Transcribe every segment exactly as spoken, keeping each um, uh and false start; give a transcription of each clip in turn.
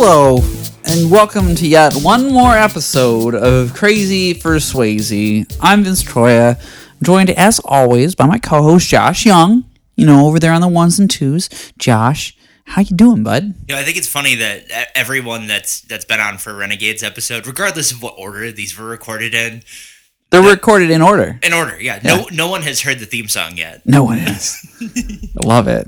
Hello, and welcome to yet one more episode of Crazy for Swayze. I'm Vince Troya, joined as always by my co-host Josh Young. You know, over there on the ones and twos. Josh, how you doing, bud? You know, I think it's funny that everyone that's that's been on for Renegades episode, regardless of what order these were recorded in, they're the, recorded in order. In order, yeah. yeah. No, no one has heard the theme song yet. No one has. I love it.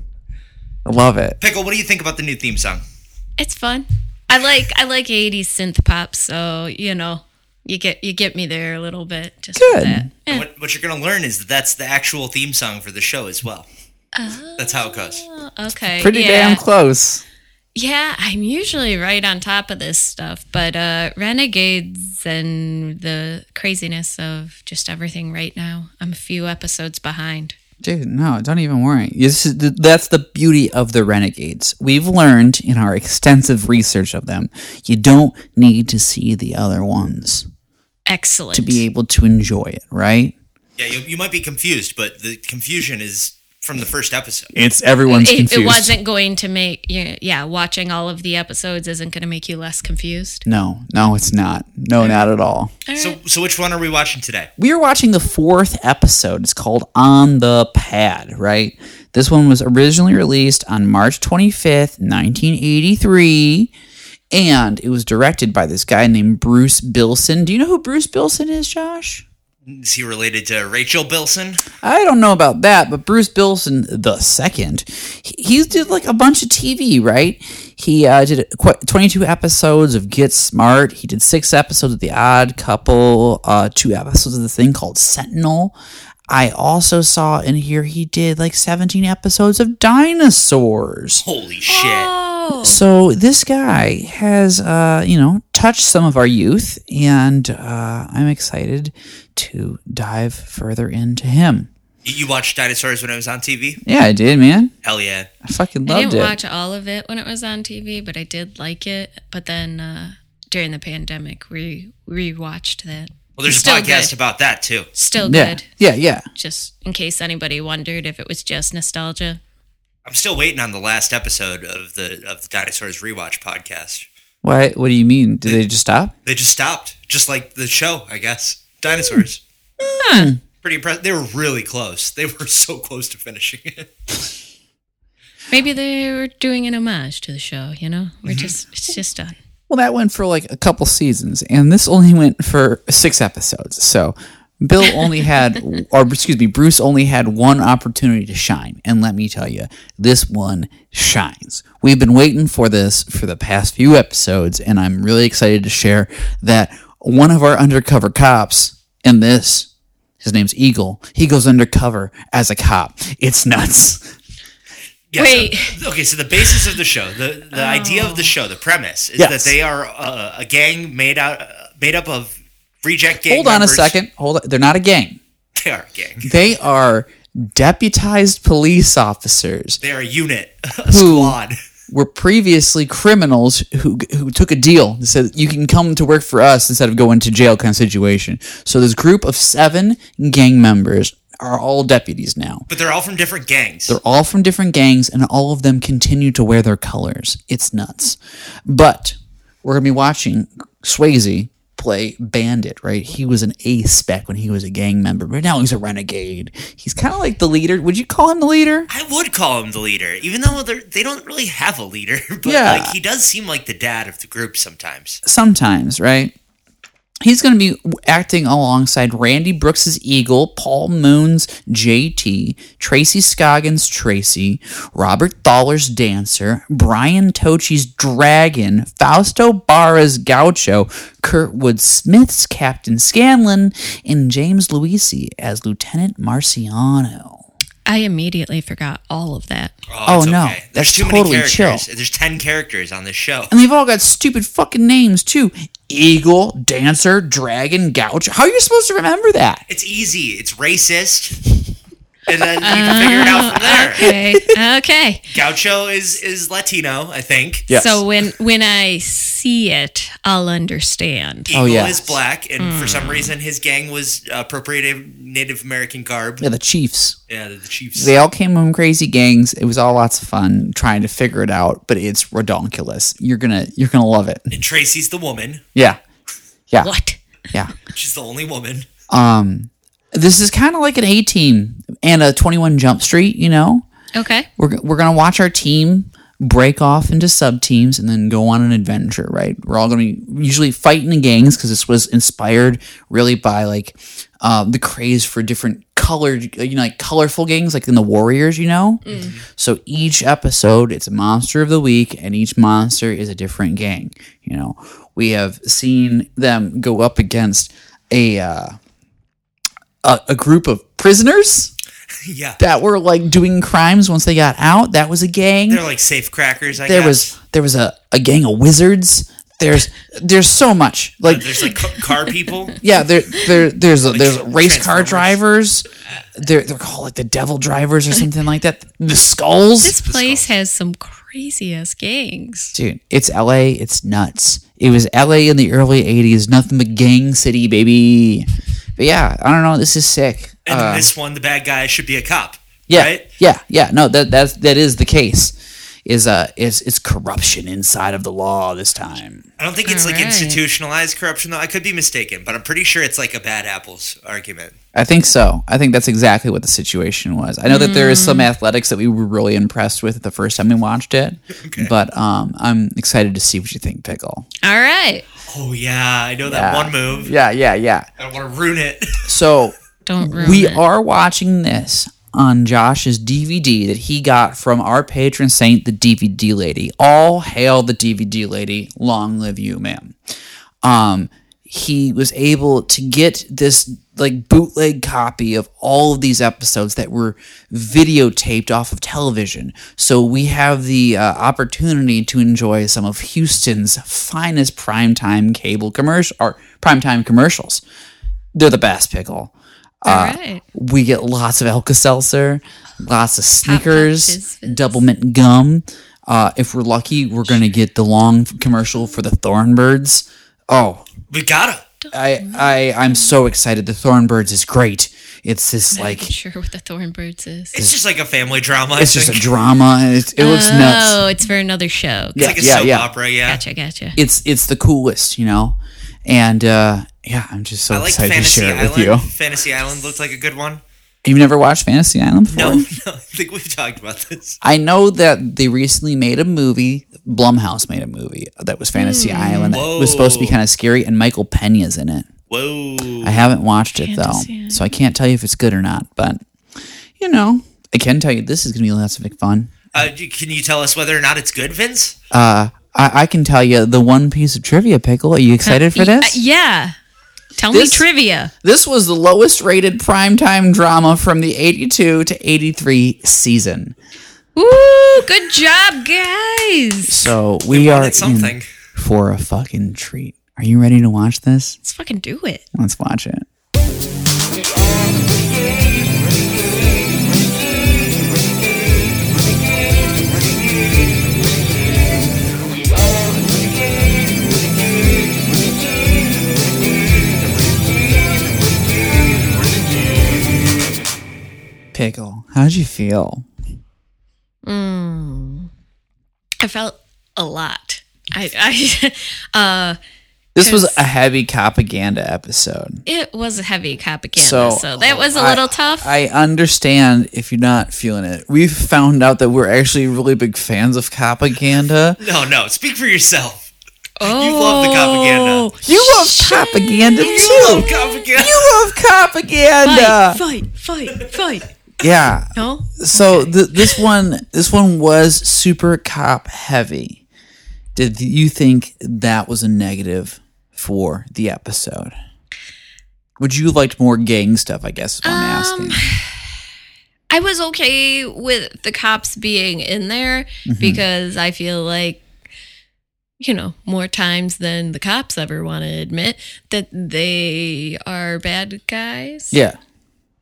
I love it. Pickle, what do you think about the new theme song? It's fun. I like I like eighties synth pop, so you know you get you get me there a little bit. Just Good. With that. Yeah. What, what you're gonna learn is that that's the actual theme song for the show as well. Oh, that's how it goes. Okay. Pretty yeah. damn close. Yeah, I'm usually right on top of this stuff, but uh, Renegades and the craziness of just everything right now, I'm a few episodes behind. Dude, no, don't even worry. This is, that's the beauty of the Renegades. We've learned in our extensive research of them, you don't need to see the other ones. Excellent. To be able to enjoy it, right? Yeah, you, you might be confused, but the confusion is from the first episode. It's everyone's it, confused. It wasn't going to make, yeah, watching all of the episodes isn't going to make you less confused. No, no, it's not. No, all not right. at all. all right. So, so which one are we watching today? We are watching the fourth episode. It's called On the Pad, right? This one was originally released on March twenty-fifth, nineteen eighty-three, and it was directed by this guy named Bruce Bilson. Do you know who Bruce Bilson is, Josh? Is he related to Rachel Bilson? I don't know about that, but Bruce Bilson the second, he, he did like a bunch of T V, right? He uh, did twenty-two episodes of Get Smart. He did six episodes of The Odd Couple, uh, two episodes of the thing called Sentinel. I also saw in here he did like seventeen episodes of Dinosaurs. Holy shit. Oh. So this guy has, uh, you know, touched some of our youth, and uh, I'm excited to dive further into him. You watched Dinosaurs when it was on T V? Yeah, I did, man. Hell yeah. I fucking loved it. I didn't it. watch all of it when it was on T V, but I did like it. But then uh, during the pandemic, we rewatched that. Well, there's Still a podcast good. about that, too. Still yeah. good. Yeah, yeah. Just in case anybody wondered if it was just nostalgia. I'm still waiting on the last episode of the of the Dinosaurs Rewatch podcast. What? What do you mean? Did they, they just stop? They just stopped. Just like the show, I guess. Dinosaurs. Huh. Pretty impressive. They were really close. They were so close to finishing it. Maybe they were doing an homage to the show, you know? We're mm-hmm. just, it's just done. Well, that went for like a couple seasons, and this only went for six episodes. So Bill only had, or excuse me, Bruce only had one opportunity to shine. And let me tell you, this one shines. We've been waiting for this for the past few episodes, and I'm really excited to share that one of our undercover cops in this, his name's Eagle, he goes undercover as a cop. It's nuts. Yeah, Wait. So, okay, so the basis of the show, the, the oh. idea of the show, the premise is yes. that they are uh, a gang made out uh, made up of reject gang Hold on members. a second. Hold on. They're not a gang. They are a gang. They are deputized police officers. They are a unit, a squad. Were previously criminals who who took a deal and said, you can come to work for us instead of going to jail kind of situation. So this group of seven gang members are all deputies now. But they're all from different gangs. They're all from different gangs, and all of them continue to wear their colors. It's nuts. But we're going to be watching Swayze play Bandit, right? He was an ace back when he was a gang member, but now he's a renegade. He's kind of like the leader. Would you call him the leader? I would call him the leader, even though they don't really have a leader. But yeah. like, he does seem like the dad of the group sometimes. Sometimes, right? He's going to be acting alongside Randy Brooks' Eagle, Paul Moon's J T, Tracy Scoggins' Tracy, Robert Thaller's Dancer, Brian Tochi's Dragon, Fausto Barra's Gaucho, Kurtwood Smith's Captain Scanlon, and James Luisi as Lieutenant Marciano. I immediately forgot all of that. Oh, oh no, okay. that's There's too totally many chill. There's ten characters on this show. And they've all got stupid fucking names, too. Eagle, Dancer, Dragon, Gouch. How are you supposed to remember that? It's easy. It's racist. and then you can figure it out from there. Okay. Okay. Gaucho is is Latino, I think. Yes. So when when I see it, I'll understand. Eagle Oh, yeah. is black, and for some reason his gang was appropriating Native American garb. Yeah, the Chiefs. Yeah, the Chiefs. They all came from crazy gangs. It was all lots of fun trying to figure it out, but it's redonkulous. You're gonna you're gonna love it. And Tracy's the woman. Yeah, yeah, What? yeah. She's the only woman. Um, this is kind of like an A Team and a twenty-one Jump Street. You know, Okay. we're we're gonna watch our team break off into sub teams and then go on an adventure. Right? We're all gonna be usually fighting in gangs because this was inspired really by like um, the craze for different colored, you know, like colorful gangs, like in the Warriors. You know, so each episode it's a monster of the week, and each monster is a different gang. You know, we have seen them go up against a. Uh, A, a group of prisoners Yeah. that were like doing crimes once they got out. That was a gang. They're like safe crackers, I there guess. was there was a, a gang of wizards. There's there's so much like There's like ca- car people. yeah there there there's a, there's tra- race car Transformers. drivers. They're they're called like the devil drivers or something like that. The skulls. This place has some crazy ass gangs. Dude, it's L A. It's nuts. It was L A in the early eighties. Nothing but gang city, baby. But yeah, I don't know. This is sick. And Uh, in this one, the bad guy should be a cop. Yeah, Right? yeah, yeah. No, that that's that is the case. Is uh, is it's corruption inside of the law this time? I don't think it's like Alright. institutionalized corruption, though. I could be mistaken, but I'm pretty sure it's like a bad apples argument. I think so. I think that's exactly what the situation was. I know that there is some athletics that we were really impressed with the first time we watched it, but um, I'm excited to see what you think, Pickle. All right. Oh, yeah. I know that Yeah. one move. Yeah, yeah, yeah. I don't want to ruin it. So Don't ruin we it. are watching this on Josh's D V D that he got from our patron saint, the D V D lady. All hail the D V D lady. Long live you, ma'am. Um, he was able to get this like bootleg copy of all of these episodes that were videotaped off of television. So we have the uh, opportunity to enjoy some of Houston's finest primetime cable commercial or primetime commercials. They're the best, Pickle. All Uh, right. We get lots of Alka-Seltzer, lots of Snickers, Fizz Fizz. double mint gum. Uh, if we're lucky, we're going to get the long commercial for the Thornbirds. Oh, We gotta. I, I, I'm so excited. The Thornbirds is great. It's this I'm like, not sure what the Thornbirds is. It's just like a family drama. it's I just a think. drama. And it, it looks nuts. Oh, it's for another show. Yeah, It's like a yeah, soap yeah. opera, yeah. Gotcha, gotcha. It's, it's the coolest, you know? And, uh, yeah, I'm just so I like excited to Fantasy share it with Island. you. Fantasy Island looked like a good one. You've never watched Fantasy Island before? No, no, I think we've talked about this. I know that they recently made a movie. Blumhouse made a movie that was Fantasy Island. That was supposed to be Whoa. kind of scary, and Michael Pena's in it. Whoa. I haven't watched it Fantasy though, Island. so I can't tell you if it's good or not. But you know, I can tell you this is gonna be lots of fun. Uh, d- can you tell us whether or not it's good, Vince? Uh, I, I can tell you the one piece of trivia, Pickle. Are you excited for Y- this? uh, yeah. Tell This- me trivia. This was the lowest rated primetime drama from the eighty-two to eighty-three season. Woo! Good job, guys. So we wanted are in something. for a fucking treat. Are you ready to watch this? Let's fucking do it. Let's watch it. Pickle, how did you feel? I felt a lot. I, I uh, This was Because- a heavy propaganda episode. it was a heavy propaganda, So, so, that was a I- little tough. I understand if you're not feeling it. We've found out that we're actually really big fans of propaganda. No, no. Speak for yourself. oh, You love the propaganda. You love propaganda You too. love propaganda. You love propaganda. Fight, fight, fight, fight. Yeah. No? So th- this one, this one was super cop heavy. Did you think that was a negative for the episode? Would you have liked more gang stuff? I guess is what I'm asking. I was okay with the cops being in there Mm-hmm. because I feel like, you know, more times than the cops ever want to admit that they are bad guys. Yeah.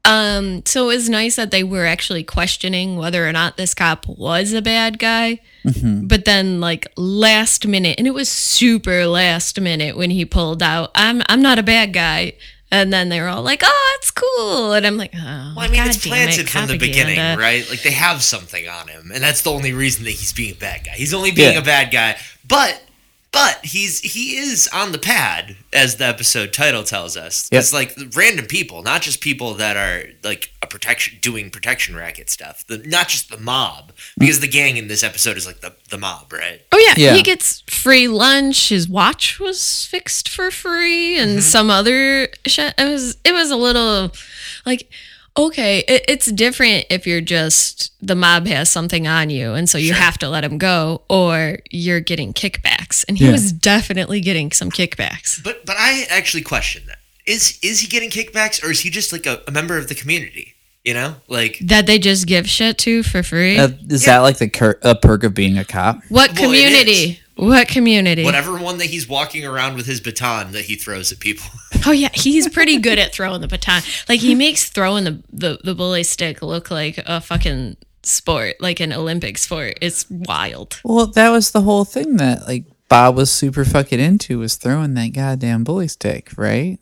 Um, so it was nice that they were actually questioning whether or not this cop was a bad guy. Mm-hmm. But then, like last minute, and it was super last minute when he pulled out, "I'm I'm not a bad guy," and then they were all like, "Oh, it's cool," and I'm like, "Oh, well, I mean, God it's damn planted it, from the propaganda." beginning, right? Like they have something on him, and that's the only reason that he's being a bad guy. He's only being Yeah. a bad guy, but but he's he is on the pad, as the episode title tells us. Yep. It's like random people, not just people that are like a protection doing protection racket stuff. The, not just the mob, because the gang in this episode is like the the mob, right? Oh yeah, Yeah. he gets free lunch. His watch was fixed for free, and Mm-hmm. some other shit. It was it was a little like, okay, it, it's different if you're just the mob has something on you, and so you have to let him go, or you're getting kickbacks, and he Yeah. was definitely getting some kickbacks. But but I actually question that. Is is he getting kickbacks, or is he just like a, a member of the community? You know, like That they just give shit to for free. Uh, is Yeah. that like the cur- a perk of being a cop? what well, it community? What community? whatever one that he's walking around with his baton that he throws at people. Oh yeah, he's pretty good at throwing the baton. Like he makes throwing the, the, the bully stick look like a fucking sport, like an Olympic sport. It's wild. Well, that was the whole thing that like Bob was super fucking into was throwing that goddamn bully stick, right?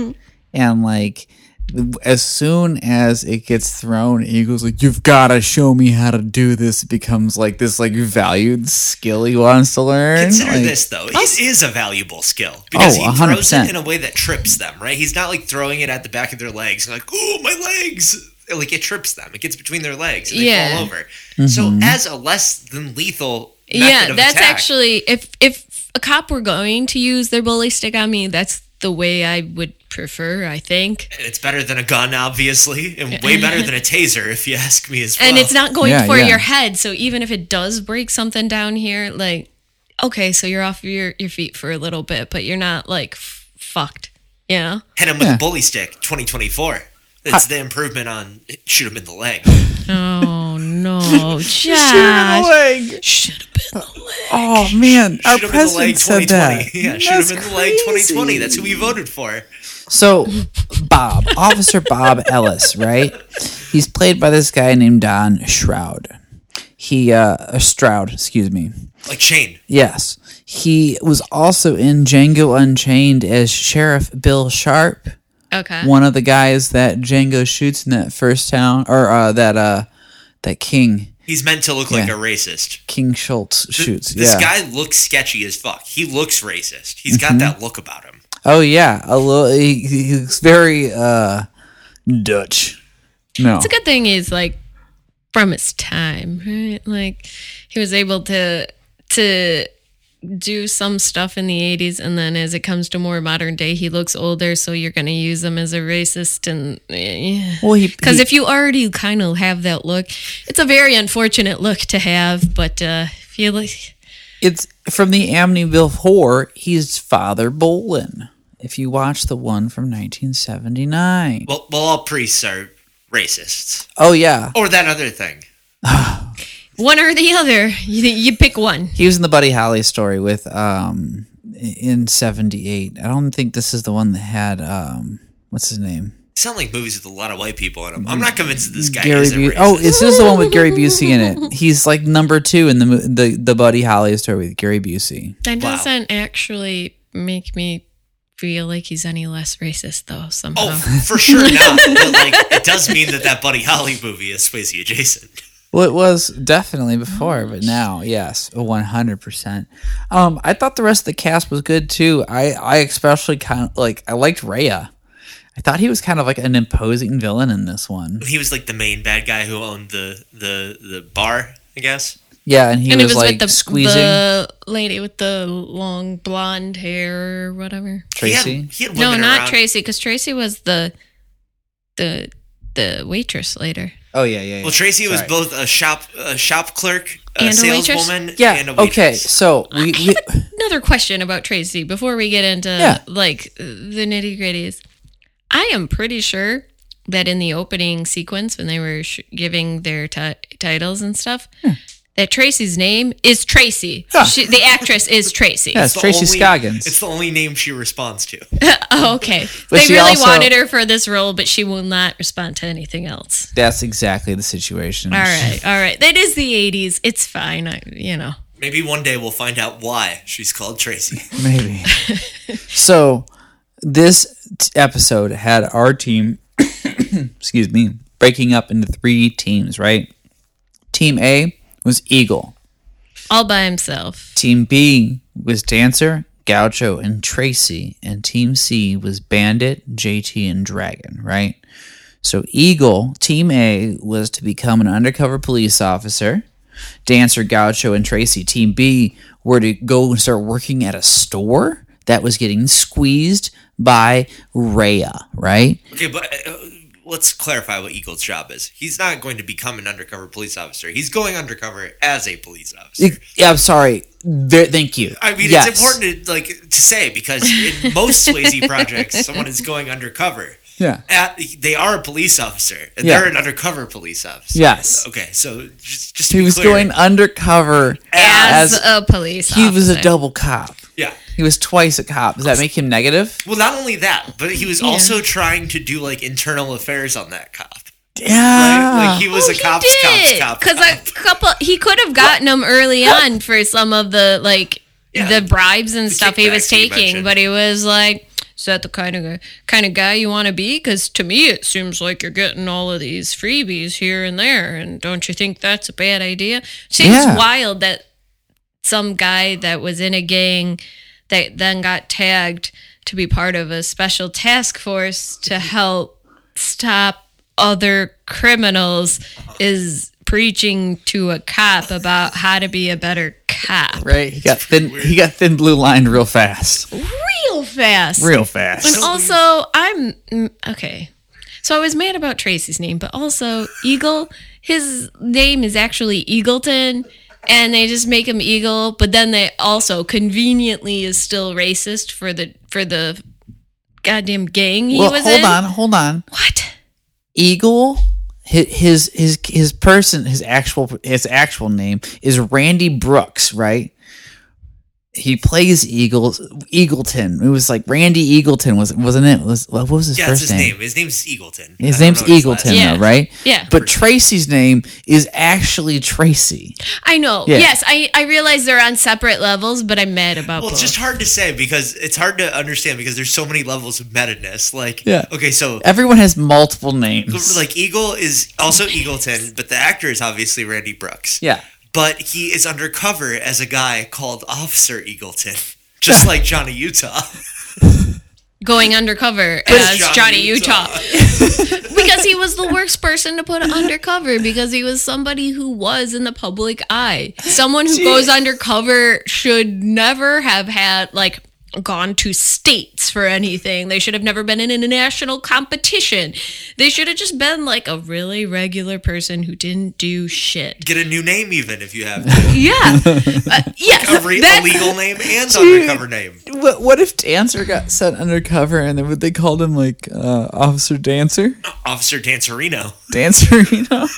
And like as soon as it gets thrown, Eagle's like, "You've got to show me how to do this." It becomes like this like valued skill he wants to learn. Consider Like, this though; it is a valuable skill because Oh, he one hundred throws percent. it in a way that trips them. Right? He's not like throwing it at the back of their legs and like, "Oh, my legs!" Like it trips them. It gets between their legs and they Yeah. fall over. Mm-hmm. So, as a less than lethal method Yeah, of that's attack, actually if if a cop were going to use their bully stick on me, that's the way I would prefer, I think. it's better than a gun, obviously, and way better than a taser, if you ask me as well. And it's not going Yeah, for yeah. your head, so even if it does break something down here, like okay, so you're off your your feet for a little bit, but you're not like f- fucked, you know? hit him with Yeah. a bully stick, twenty twenty-four. It's the improvement on shoot him in the leg. Oh no, shoot him in the Josh. leg. Should have been the leg. Oh man, our Shoot him in the leg president said that. Yeah, shoot That's him in the leg twenty twenty. crazy. That's who we voted for. So, Bob, Officer Bob Ellis, right? He's played by this guy named Don Shroud. He, uh, uh, Stroud, excuse me. Like Shane. Yes. He was also in Django Unchained as Sheriff Bill Sharp, Okay. one of the guys that Django shoots in that first town, or uh, that uh, that King, He's meant to look like Yeah. a racist. King Schultz shoots. This yeah. guy looks sketchy as fuck. He looks racist. He's Mm-hmm. got that look about him. Oh yeah, a little. He, he's very uh, Dutch. No. It's a good thing he's like from his time, right? Like he was able to to do some stuff in the eighties, and then as it comes to more modern day, he looks older, so you're going to use him as a racist. And yeah. Well, he Because he- if you already kind of have that look, it's a very unfortunate look to have. But uh, if you look, it's from the Amityville Horror. He's Father Bolin. If you watch the one from nineteen seventy-nine. Well, well, all priests are racists. Oh yeah, Or that other thing. one or the other, you, you pick one. he was in the Buddy Holly story with um in seventy-eight. I don't think this is the one that had um what's his name? Sound like movies with a lot of white people in them. I'm not convinced that this guy Gary isn't Bu- racist. Oh, this is the one with Gary Busey in it. He's like number two in the mo- the the Buddy Holly story with Gary Busey. That Wow. doesn't actually make me feel like he's any less racist, though, somehow. Oh, for sure not. But like, it does mean that that Buddy Holly movie is Swayze adjacent. Well, it was definitely before, but now, yes, one hundred percent. Um, I thought the rest of the cast was good too. I, I especially kind of like I liked Rhea. I thought he was kind of like an imposing villain in this one. He was like the main bad guy who owned the the the bar, I guess. Yeah, and he and was, it was like with the, squeezing the lady with the long blonde hair or whatever. Tracy. He had, he had No, women not around. Tracy, because Tracy was the the the waitress later. Oh yeah, yeah. yeah. Well, Tracy was Sorry. both a shop a shop clerk, a And a waitress? saleswoman, Yeah. and a waitress. Okay. So we, we Another question about Tracy before we get into Yeah. like the nitty gritties. I am pretty sure that in the opening sequence when they were sh- giving their ti- titles and stuff, that Tracy's name is Tracy. Yeah. She, the actress is Tracy. Yeah, it's the Tracy only- Scoggins. It's the only name she responds to. Oh, okay. But they she really also- wanted her for this role, but she will not respond to anything else. That's exactly the situation. All right, all right. That is the eighties. It's fine. I, you know. Maybe one day we'll find out why she's called Tracy. Maybe. So, this t- episode had our team, excuse me, breaking up into three teams, right? Team A was Eagle. All by himself. Team B was Dancer, Gaucho, and Tracy. And Team C was Bandit, J T, and Dragon, right? So Eagle, Team A, was to become an undercover police officer. Dancer, Gaucho, and Tracy, Team B, were to go and start working at a store that was getting squeezed by Rhea, right? Okay, but uh, let's clarify what Eagle's job is. He's not going to become an undercover police officer. He's going undercover as a police officer. Yeah, I'm sorry. There, thank you. I mean, Yes. it's important to like to say because in most Swayze projects, someone is going undercover. Yeah. At, they are a police officer, and Yeah. they're an undercover police officer. Yes. Okay, so just, just to He be was clear, going undercover As, as, a police he was a officer. double cop. yeah. He was twice a cop. Does that make him negative? Well, not only that, but he was Yeah. also trying to do like internal affairs on that cop. Yeah. Right? Like he was Oh, a he cop's cop's did. cop. Because cop. a couple, he could have gotten them early on for some of the like Yeah. the bribes and The stuff he was kickbacks you taking, mentioned. but he was like, "Is that the kind of kind of guy you want to be?" Because to me, it seems like you're getting all of these freebies here and there, and don't you think that's a bad idea? Seems Yeah. wild that some guy that was in a gang that then got tagged to be part of a special task force to help stop other criminals is preaching to a cop about how to be a better cop Right. He got thin. He got thin blue lined real fast. real fast. Real fast. And also, I'm mm, okay. So I was mad about Tracy's name, but also Eagle. His name is actually Eagleton, and they just make him Eagle. But then they also conveniently is still racist for the for the goddamn gang he Well, was hold in. on. Hold on. What? Eagle. His his his his person. His actual his actual name is Randy Brooks. Right. He plays Eagles Eagleton. It was like Randy Eagleton, was wasn't it? Was what was his yeah, that's first his name? name. His name's Eagleton. His I don't name's know his last Eagleton, name. Yeah. though, right? Yeah. But Tracy's name is actually Tracy. I know. Yeah. Yes, I I realize they're on separate levels, but I'm mad about Well, both. it's just hard to say because it's hard to understand because there's so many levels of meta-ness. Like, Yeah. okay, so Everyone has multiple names. like Eagle is also Eagleton, but the actor is obviously Randy Brooks. yeah. But he is undercover as a guy called Officer Eagleton, just like Johnny Utah. Going undercover as Johnny Johnny, Utah. Utah. Because he was the worst person to put undercover because he was somebody who was in the public eye. Someone who goes undercover should never have had, like, gone to states for anything. They should have never been in a national competition. They should have just been, like, a really regular person who didn't do shit. Get a new name even if you have to. Yeah. Uh, yes. a, re- a that- legal name and undercover name. What what if Dancer got sent undercover and then would they called him like uh, Officer Dancer? Officer Dancerino. Dancer, you know?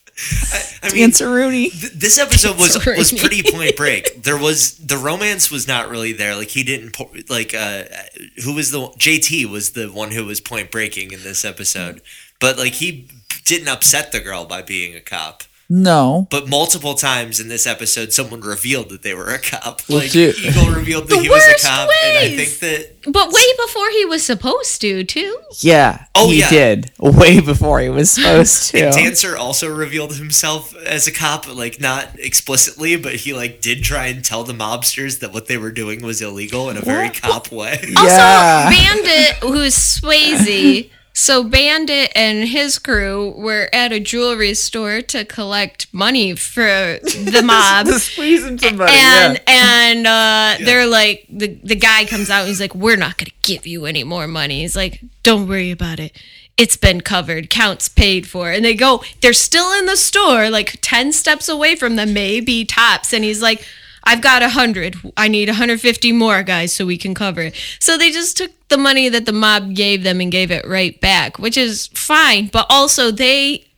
I mean, Danceroony. th- this episode was was Danceroni. pretty point break. There was the romance was not really there. Like he didn't po- like uh, who was the J T was the one who was point breaking in this episode, but like he didn't upset the girl by being a cop. No. But multiple times in this episode, someone revealed that they were a cop. Well, Like dude. Eagle revealed that The he was worst a cop, and I ways. think that But way before he was supposed to, too. Yeah. Oh, he yeah. did. Way before he was supposed to. and Dancer also revealed himself as a cop, like not explicitly, but he like did try and tell the mobsters that what they were doing was illegal in a very cop way. Also, Yeah. Bandit, who's Swayze. So Bandit and his crew were at a jewelry store to collect money for the mob. squeezing somebody. and and uh, they're like, the, the guy comes out and he's like, we're not going to give you any more money. He's like, don't worry about it. It's been covered. Count's paid for. And they go, they're still in the store, like ten steps away from them, maybe tops. And he's like, I've got a hundred. I need one hundred fifty more guys so we can cover it. So they just took the money that the mob gave them and gave it right back, which is fine. But also they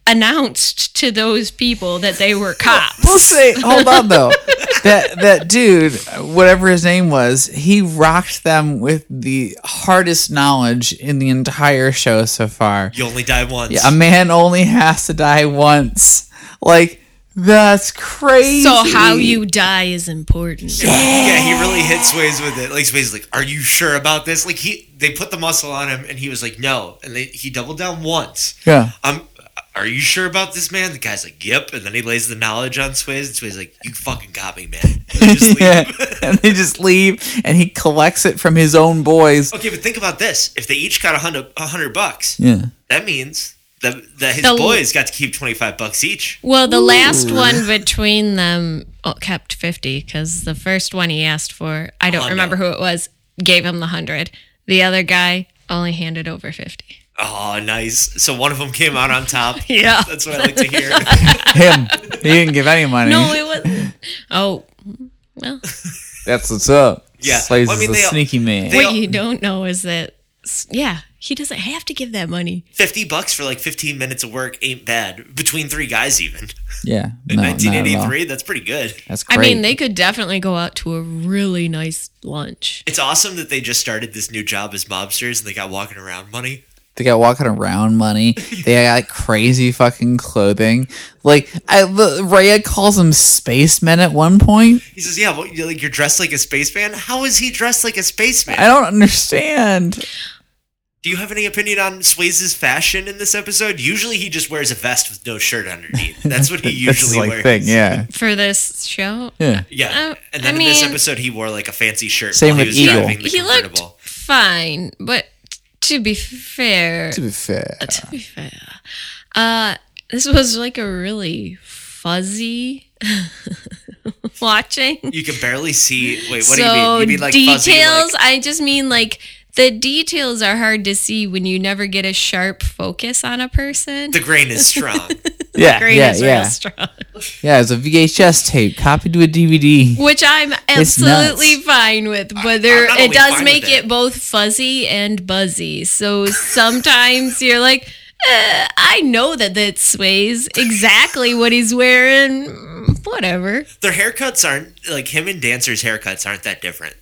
announced to those people that they were cops. We'll say, hold on though. That that dude, whatever his name was, he rocked them with the hardest knowledge in the entire show so far. You only die once. Yeah, a man only has to die once. Like, that's crazy. So how you die is important. Yeah. yeah, he really hit Swayze with it. Like Swayze's like, "Are you sure about this?" Like he, they put the muscle on him, and he was like, "No," and they, he doubled down once. Yeah. Um, are you sure about this, man? The guy's like, "Yep," and then he lays the knowledge on Swayze, and Swayze's like, "You fucking got me, man." And they just leave. Yeah, and they just leave, and he collects it from his own boys. Okay, but think about this: if they each got a hundred, a hundred bucks, Yeah, that means that that his The- boys got to keep twenty five bucks each. Well, the last one between them oh, kept fifty because the first one he asked for, I don't Hondo. remember who it was, gave him the hundred. The other guy only handed over fifty. Oh, nice. So one of them came out on top. Yeah. That's what I like to hear. him. He didn't give any money. No, it wasn't. Oh, well, That's what's up. Yeah. Slays Well, I mean, is a they- sneaky man. they- what you don't know is that, yeah, he doesn't have to give that money. Fifty bucks for like fifteen minutes of work ain't bad between three guys. Even yeah, in no, nineteen eighty not at all. three, that's pretty good. That's I great. mean, they could definitely go out to a really nice lunch. It's awesome that they just started this new job as mobsters and they got walking around money. They got walking around money. They got like, crazy fucking clothing. Like I, the, Rhea calls them spacemen at one point. He says, "Yeah, well, you're, like you're dressed like a spaceman. How is he dressed like a spaceman?" I don't understand. Do you have any opinion on Swayze's fashion in this episode? Usually, he just wears a vest with no shirt underneath. That's what he That's usually like wears. thing. Yeah, For this show, yeah. Yeah, Uh, and then I in this mean- episode, he wore like a fancy shirt. Same while with he was Eagle. driving the he looked convertible. fine, but to be fair, To be fair, to be fair, uh, this was like a really fuzzy watching. You can barely see. Wait, what so do you mean? You mean like fuzzy, details? like- I just mean like the details are hard to see when you never get a sharp focus on a person. the grain is strong. yeah, Grain yeah, is yeah, real strong. yeah. It's a V H S tape copied to a D V D. Which I'm It's absolutely nuts. fine with, but there not it only does fine make with it. it both fuzzy and buzzy. So sometimes you're like, eh, I know that that sways exactly what he's wearing. Mm, Whatever. Their haircuts aren't like him and Dancer's haircuts aren't that different.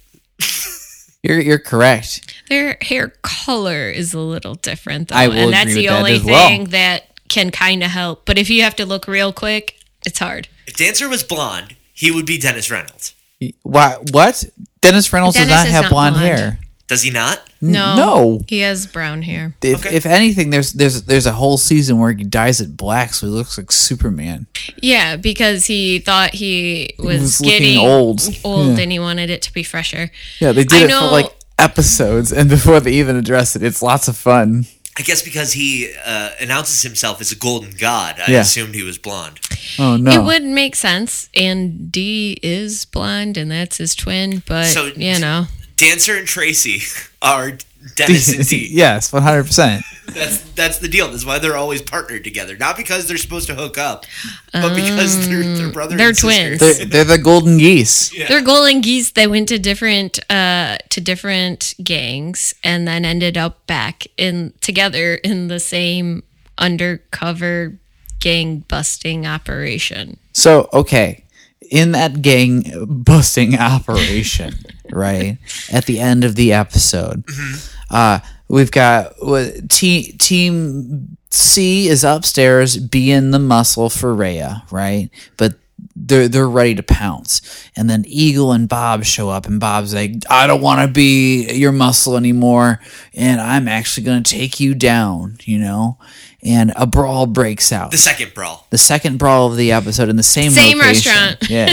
You're you're correct. Their hair color is a little different, though, I will and that's agree the with that only as well. thing that can kind of help. But if you have to look real quick, it's hard. If Dancer was blonde, he would be Dennis Reynolds. Why? What? Dennis Reynolds Dennis does not is have not blonde, blonde. hair. Does he not? N- No, no. he has brown hair. If, Okay. if anything, there's there's there's a whole season where he dyes it black, so he looks like Superman. Yeah, because he thought he was, was looking getting old. old, Yeah. and he wanted it to be fresher. Yeah, they did I it know- for like episodes, and before they even address it, it's lots of fun. I guess because he uh, announces himself as a golden god, I Yeah. assumed he was blonde. Oh no! It would make sense, and D is blonde, and that's his twin. But So- you know, Dancer and Tracy are Dennis and Dee. Yes, one hundred percent. That's that's the deal. That's why they're always partnered together. Not because they're supposed to hook up, but because they're they're brothers. they're and sisters. twins. They're, they're the golden geese. Yeah. they're golden geese. They went to different uh, to different gangs, and then ended up back in together in the same undercover gang busting operation. So okay, in that gang busting operation, right at the end of the episode, uh, we've got what, te- team C is upstairs being the muscle for Rhea, right? But they're they're ready to pounce, and then Eagle and Bob show up, and Bob's like, "I don't want to be your muscle anymore, and I'm actually gonna take you down," you know. And a brawl breaks out. The second brawl. The second brawl of the episode in the same Same location. restaurant. Yeah.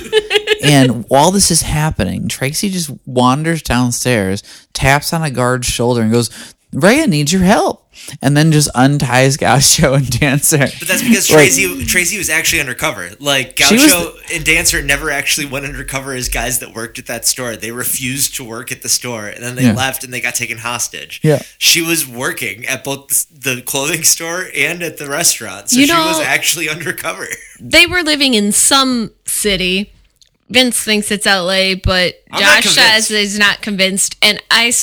And while this is happening, Tracy just wanders downstairs, taps on a guard's shoulder, and goes, "Rhea needs your help." And then just unties Gaucho and Dancer. But that's because Like, Tracy Tracy was actually undercover. Like She was Gaucho and Dancer never actually went undercover as guys that worked at that store. They refused to work at the store, and then they Yeah. left and they got taken hostage. Yeah. She was working at both the clothing store and at the restaurant, so You she know- was actually undercover. They were living in some city. Vince thinks it's L A, but I'm not Josh convinced. says he's not convinced. And I saw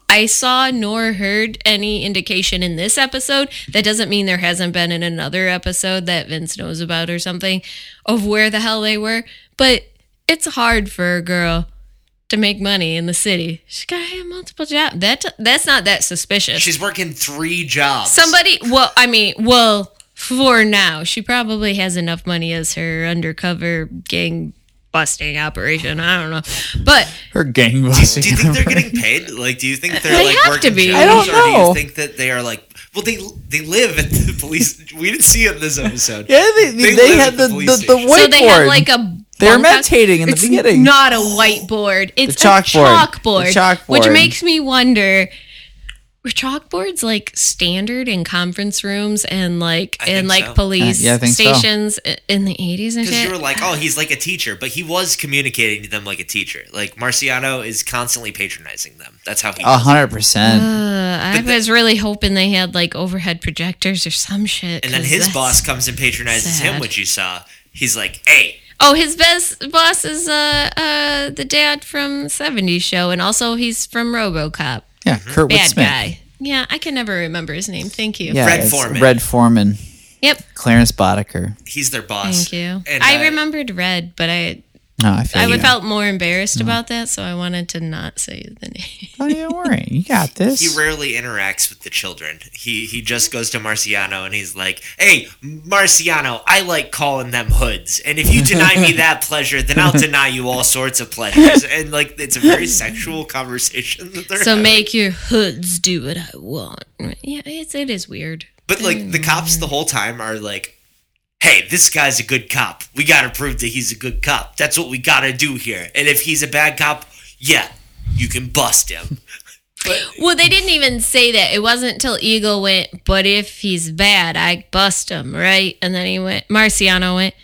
I saw nor heard any indication in this episode. That doesn't mean there hasn't been in another episode that Vince knows about or something of where the hell they were. But it's hard for a girl to make money in the city. She's got to have multiple jobs. That that's not that suspicious. She's working three jobs. Somebody, well, I mean, well, for now, she probably has enough money as her undercover gang busting operation. I don't know, but Her gang busting. Do you think they're getting paid? Like, do you think they're They like have working to be. jobs, I don't or do know. you think that they are like? Well, they they live at the police. We didn't see it in this episode. Yeah, they, They they, live had at the the, police the, the station. whiteboard. so they have like a. They're bunkhouse. meditating in the It's beginning. Not a whiteboard. It's chalkboard. a chalkboard, The chalkboard. which makes me wonder. Were chalkboards like standard in conference rooms and like I in think like so. police Uh, yeah, I think so. stations i- in the eighties and Because shit? you were like, oh, he's like a teacher, but he was communicating to them like a teacher. Like Marciano is constantly patronizing them. That's how he. A does it. hundred percent. Uh, I But the- was really hoping they had like overhead projectors or some shit. And then 'cause his that's- boss comes and patronizes him, sad. which you saw. He's like, hey, Oh, his best boss is uh uh the dad from seventies show, and also he's from RoboCop. Yeah, Kurtwood Bad Smith. guy. Yeah, I can never remember his name. Thank you. Yeah, Red it's Foreman. Red Foreman. Yep. Clarence Boddicker. he's their boss. Thank you. And, I uh, remembered Red, but I No, I feel I you. would felt more embarrassed about that, so I wanted to not say the name. Oh, yeah, don't worry. You got this. He rarely interacts with the children. He he just goes to Marciano and he's like, "Hey, Marciano, I like calling them hoods, and if you deny me that pleasure, then I'll deny you all sorts of pleasures." And like, it's a very sexual conversation that they're So having. make your hoods do what I want. Yeah, it's it is weird. But like, the cops the whole time are like, "Hey, this guy's a good cop. We gotta prove that he's a good cop. That's what we gotta do here. And if he's a bad cop, yeah, you can bust him." But Well, they didn't even say that. It wasn't until Eagle went, but if he's bad, I bust him, right? And then he went, Marciano went,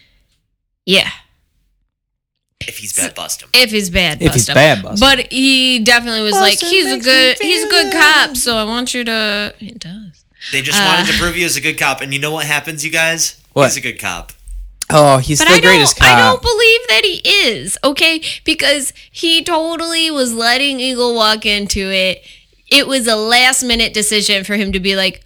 yeah, if he's bad, bust him. if he's bad, If bust he's him. bad, bust him. But he definitely was Bust like, him he's a makes good, me he's a good feel cop, good. so I want you to. It does. They just Uh, wanted to prove he was a good cop, and you know what happens, you guys? What? He's a good cop. Oh, he's But the I don't, greatest cop. I don't believe that he is, okay? Because he totally was letting Eagle walk into it. It was a last minute decision for him to be like,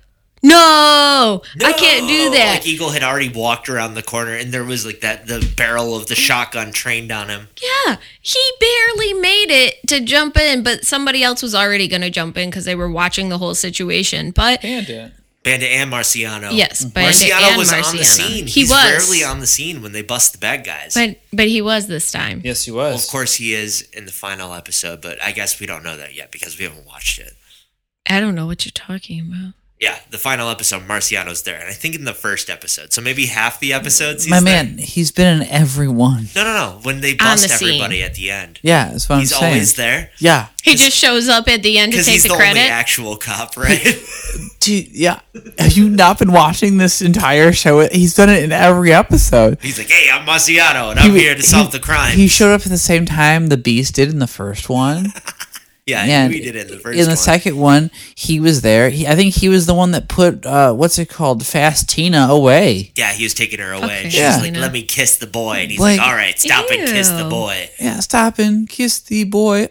no, I can't do No! that. Like Eagle had already walked around the corner, and there was like that the barrel of the shotgun trained on him. Yeah, he barely made it to jump in, but somebody else was already going to jump in because they were watching the whole situation. But Bandit. Bandit and Marciano. yes, Bandit Marciano and was on the Marciano. scene. He He's was rarely on the scene when they bust the bad guys. but but he was this time. Yes, he Well, was. of course he is in the final episode, but I guess we don't know that yet because we haven't watched it. I don't know what you're talking about. Yeah, the final episode, Marciano's there, and I think in the first episode, so maybe half the episodes. He's My there. man, he's been in every one. No, no, no. When they On bust the scene. everybody at the end, Yeah, that's what he's I'm saying. always there Yeah. He just shows up at the end to because take he's the, the, credit. only actual cop, right? Dude, yeah. Have you not been watching this entire show? He's done it in every episode. He's like, "Hey, I'm Marciano, and I'm He- here to solve he- the crime." He showed up at the same time the Beast did in the first one. yeah, And we did it in the first in the one. second one, he was there. He, I think he was the one that put uh, what's it called, Fast Tina away. Yeah, he was taking her away. and Okay. She's Yeah. like, "Let me kiss the boy," and he's Like- like, "All right, stop and kiss the Ew. boy." Yeah, stop and kiss the boy.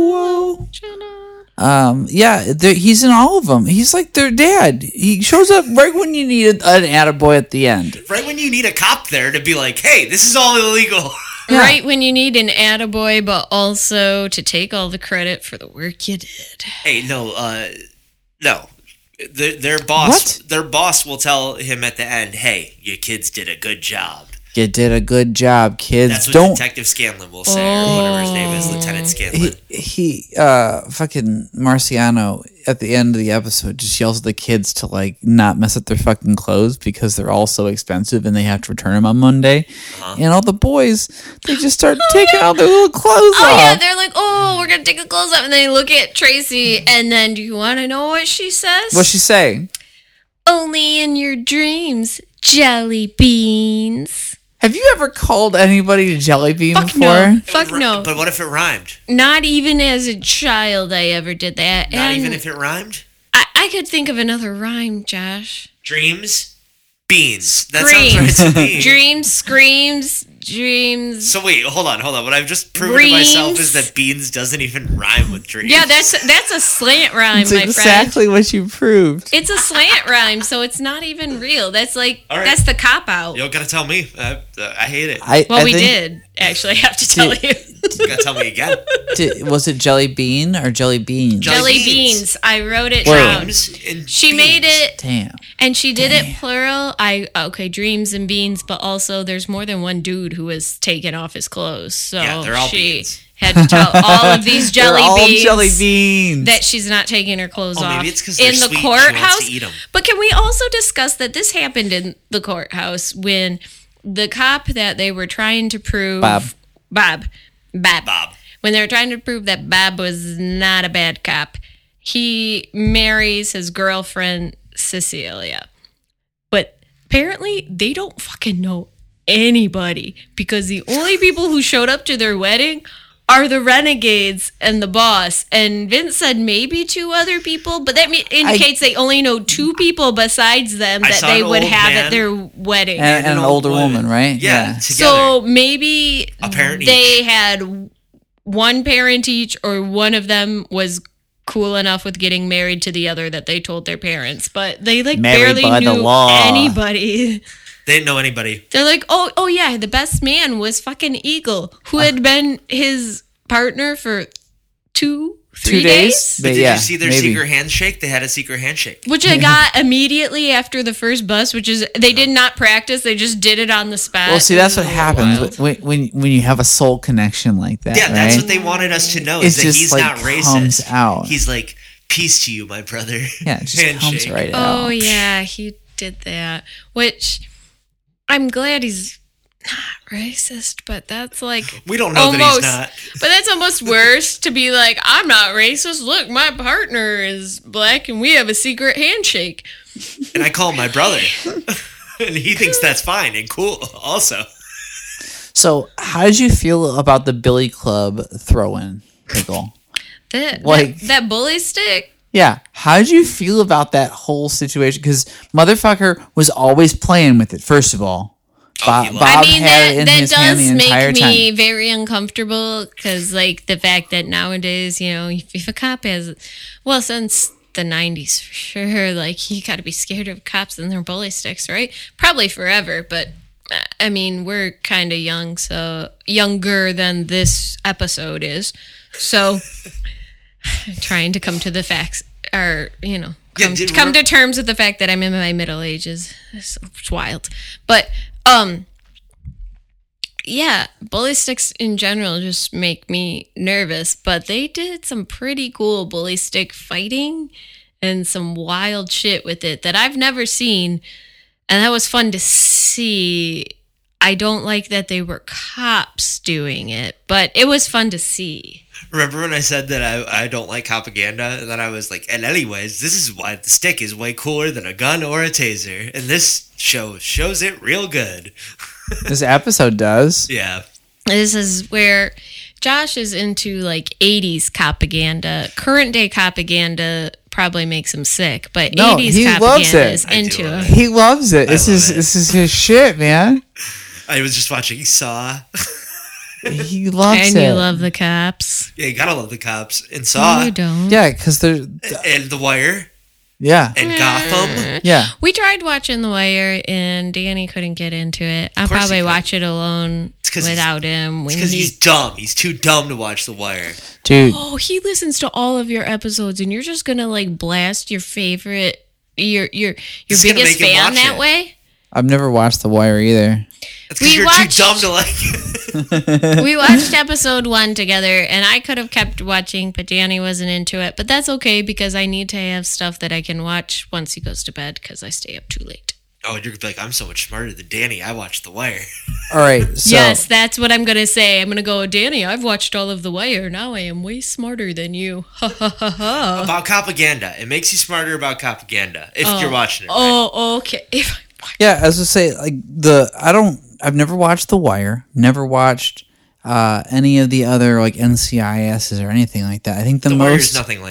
Oh, oh. Um, yeah, there- he's in all of them. He's like their dad. He shows up right when you need an attaboy at the end. Right when you need a cop there to be like, "Hey, this is all illegal." Yeah. Right when you need an attaboy, but also to take all the credit for the work you did. Hey, no, uh, no. Their, their boss, What? their boss will tell him at the end, "Hey, your kids did a good job." You did a good job, kids. That's what Don't Detective Scanlon will say, or whatever his name is, Lieutenant Scanlon. he, he uh fucking Marciano at the end of the episode just yells at the kids to like not mess up their fucking clothes because they're all so expensive and they have to return them on Monday. Uh-huh. And all the boys, they just start taking all their little clothes Oh yeah, off. they're like, oh, we're gonna take the clothes off, and they look at Tracy, and then do you want to know what she says? What's she say? Only in your dreams, jelly beans. Have you ever called anybody jelly bean Fuck before? no. Fuck no. But what if it rhymed? Not even as a child I ever did that. Not and even if it rhymed? I, I could think of another rhyme, Josh. Dreams, Beans. That Screams. sounds right to me. Dreams, screams, dreams. So wait, hold on, hold on. What I've just proven to myself is that beans doesn't even rhyme with dreams. Yeah, that's that's a slant rhyme, It's my exactly friend. what you proved. It's a slant rhyme, so it's not even real. That's like All right. that's the cop out. You don't gotta tell me. I, I hate it. I, Well, I we think- did actually have to tell Did- you. You gotta tell me again. Did, was it jelly bean or jelly beans? Jelly Jelly beans. beans. I wrote it Whoa. down. Dreams and She beans. made it, Damn. and she did Damn. it plural. I okay, dreams and beans, but also there's more than one dude who was taking off his clothes. So Yeah, they're all she beans. had to tell all of these jelly They're all beans jelly beans. that she's not taking her clothes Oh, off maybe it's 'cause they're in the sweet and she wants to courthouse. eat 'em. But can we also discuss that this happened in the courthouse when the cop that they were trying to prove Bob. Bob Bob Bob. when they were trying to prove that Bob was not a bad cop, he marries his girlfriend Cecilia. But apparently they don't fucking know anybody because the only people who showed up to their wedding are the renegades and the boss. And Vince said maybe two other people, but that me- indicates they only know two people besides them I that saw they an would old have man at their wedding. and, and an older woman. woman, right? Yeah, together. So maybe A parent they each. had one parent each, or one of them was cool enough with getting married to the other that they told their parents, but they like Married barely by the knew law. anybody. They didn't know anybody. They're like, oh, oh yeah, the best man was fucking Eagle, who had been his partner for two, three Two days. days? But But did yeah, you see their maybe. secret handshake? They had a secret handshake. Which I got immediately after the first bus, which is they did not practice; they just did it on the spot. Well, see, that's what It was happens wild. when, when when you have a soul connection like that. Yeah, that's right? what they wanted us to know. It Is that just, he's like, not comes racist. out. He's like, peace to you, my brother. Yeah, it just comes right Oh out. yeah, he did that. Which I'm glad he's not racist, but that's like We don't know almost, that he's not. but that's almost worse to be like, I'm not racist. Look, my partner is black, and we have a secret handshake. And I call him my brother. And he thinks that's fine and cool also. So, how did you feel about the Billy Club throw-in pickle? That Like- that, that bully stick. Yeah, how did you feel about that whole situation? Because motherfucker was always playing with it. First of all, Bob, he loved Bob I mean, had that, it in that his hand the does entire make me time. very uncomfortable because, like, the fact that nowadays, you know, if, if a cop has, well, since the nineties for sure, like, you got to be scared of cops and their bully sticks, right? Probably forever, but uh, I mean, we're kind of young, so younger than this episode is. So, trying to come to the facts, or, you know, Yeah, come, did- come to terms with the fact that I'm in my middle ages. It's, it's wild. But, um, yeah, bully sticks in general just make me nervous, but they did some pretty cool bully stick fighting and some wild shit with it that I've never seen, and that was fun to see. I don't like that they were cops doing it, but it was fun to see. Remember when I said that I, I don't like propaganda? And then I was like, and anyways, this is why the stick is way cooler than a gun or a taser. And this show shows it real good. This episode does. Yeah. This is where Josh is into like eighties propaganda. Current day propaganda probably makes him sick, but No, eighties he loves propaganda it. is I do into love it. it. He loves it. This love is it. this is his shit, man. I was just watching Saw. He loves And it. you love the cops. Yeah, you gotta love the cops. And Saw. You don't. yeah, because they're And The Wire. yeah, And Gotham. yeah. We tried watching The Wire, and Danny couldn't get into it. I'll course he probably couldn't. watch it alone 'cause he's- without him. When Because he, he's dumb. He's too dumb to watch The Wire. Dude, oh, he listens to all of your episodes, and you're just gonna like blast your favorite, your your your This is gonna biggest make him fan watch that it. way. I've never watched The Wire either. That's because We you're watched- too dumb to like it. We watched episode one together, and I could have kept watching, but Danny wasn't into it. But that's okay because I need to have stuff that I can watch once he goes to bed because I stay up too late. Oh, you're gonna be like, I'm so much smarter than Danny. I watched The Wire. All right, so yes, that's what I'm gonna say. I'm gonna go, Danny. I've watched all of The Wire. Now I am way smarter than you. Ha ha ha ha. About propaganda. It makes you smarter about propaganda if you're watching it. right? Oh, okay. If I watch yeah, as I say, like the I don't. I've never watched The Wire. Never watched uh, any of the other like N C I Ss or anything like that. I think the, The most Wire's nothing like that.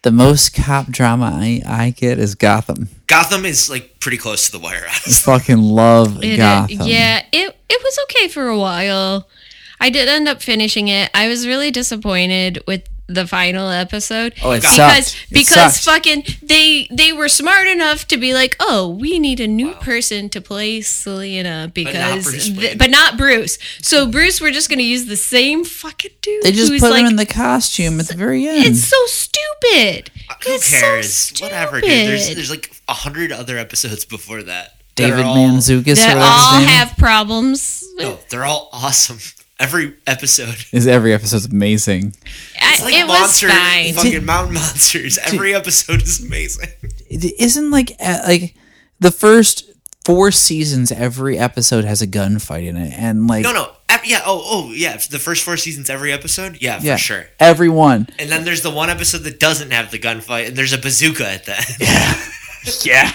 the most cop drama I, I get is Gotham. Gotham is like pretty close to the wire, I honestly. fucking love It, Gotham. yeah, it it was okay for a while. I did end up finishing it. I was really disappointed with the final episode. Oh, it because sucked. It because sucked. fucking they they were smart enough to be like, oh, we need a new person to play Selena because Bruce th- Wayne. but not Bruce. So Bruce, we're just gonna use the same fucking dude. They just who's put like, him in the costume at the very end. It's so stupid. Who It's so cares? Whatever, dude. There's stupid. there's like a hundred other episodes before that. that David are all- Manzukis, that or whatever all his name have problems. No, they're all awesome. Every episode. is. Every episode's amazing. I, It's like it monster, was fine. fucking mountain monsters. Every episode is amazing. It isn't like uh, like the first four seasons. Every episode has a gunfight in it, and like No, no. Ev- Yeah. Oh, oh, yeah. The first four seasons, every episode. Yeah, for yeah, sure. everyone. And then there's the one episode that doesn't have the gunfight, and there's a bazooka at the end. Yeah,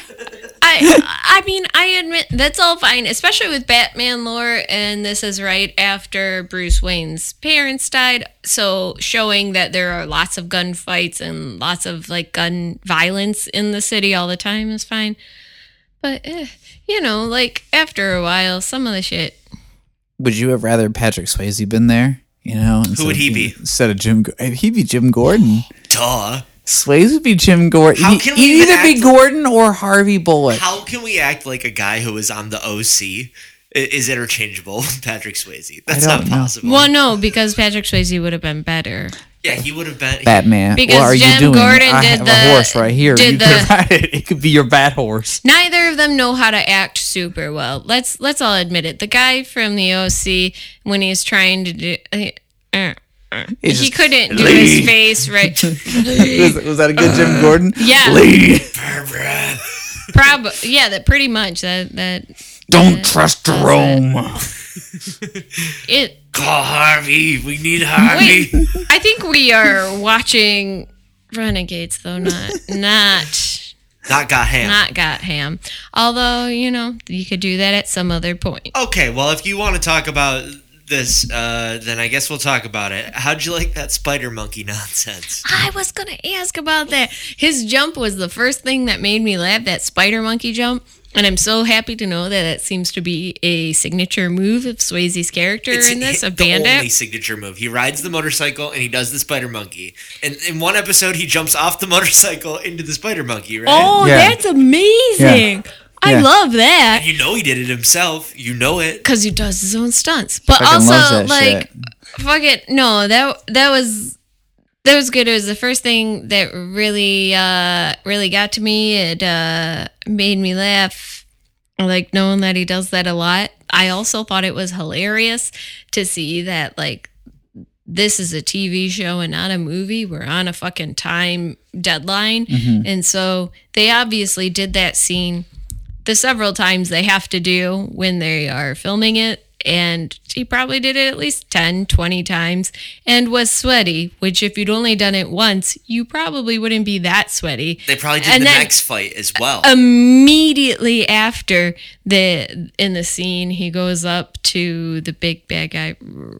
I I mean, I admit that's all fine, especially with Batman lore, and this is right after Bruce Wayne's parents died, so showing that there are lots of gunfights and lots of like gun violence in the city all the time is fine. But eh, you know, like after a while, some of the shit. would you have rather Patrick Swayze been there? You know, Who would he of- be? Instead of Jim, Go- he'd be Jim Gordon. Duh. Swayze would be Jim Gordon. How He- can we He'd even either be act- Gordon or Harvey Bullock. How can we act like a guy who was on the O C i- is interchangeable with Patrick Swayze? That's I not don't know. possible. Well, no, because Patrick Swayze would have been better. Yeah, he would have been. Batman. Because what are you Jim doing? Gordon I did have the- a horse right here. did You the- could ride it. It could be your bat horse. Neither of them know how to act super well. Let's let's all admit it. The guy from the O C, when he's trying to do, uh, uh, He he just- couldn't do Lee. his face right. was, was that a good Jim Gordon? Yeah. Lee, Barbara. Probably, yeah, that pretty much that that don't trust Jerome. it. Call Harvey. We need Harvey. Wait, I think we are watching Renegades though, not not Not got ham. not Got Ham. Although you know you could do that at some other point. Okay, well, if you want to talk about this, uh, then I guess we'll talk about it. How'd you like that spider monkey nonsense? I was gonna ask about that. His jump was the first thing that made me laugh. That spider monkey jump, and I'm so happy to know that it seems to be a signature move of Swayze's character It's in this. hi- A the only bandit. signature move. He rides the motorcycle and he does the spider monkey. And in one episode, he jumps off the motorcycle into the spider monkey, right? Oh, Yeah. that's amazing! I Yeah. love that You know he did it himself. You know it. because he does his own stunts. But Fucking also, loves that like, shit. fuck it, no, that that was. That was good. It was the first thing that really, uh, really got to me. It uh, made me laugh. Like knowing that he does that a lot. I also thought it was hilarious to see that like this is a T V show and not a movie. We're on a fucking time deadline. And so they obviously did that scene the several times they have to do when they are filming it. And he probably did it at least ten, twenty times and was sweaty, which if you'd only done it once, you probably wouldn't be that sweaty. They probably did And the then- next fight as well. Immediately after the in the scene, he goes up to the big bad guy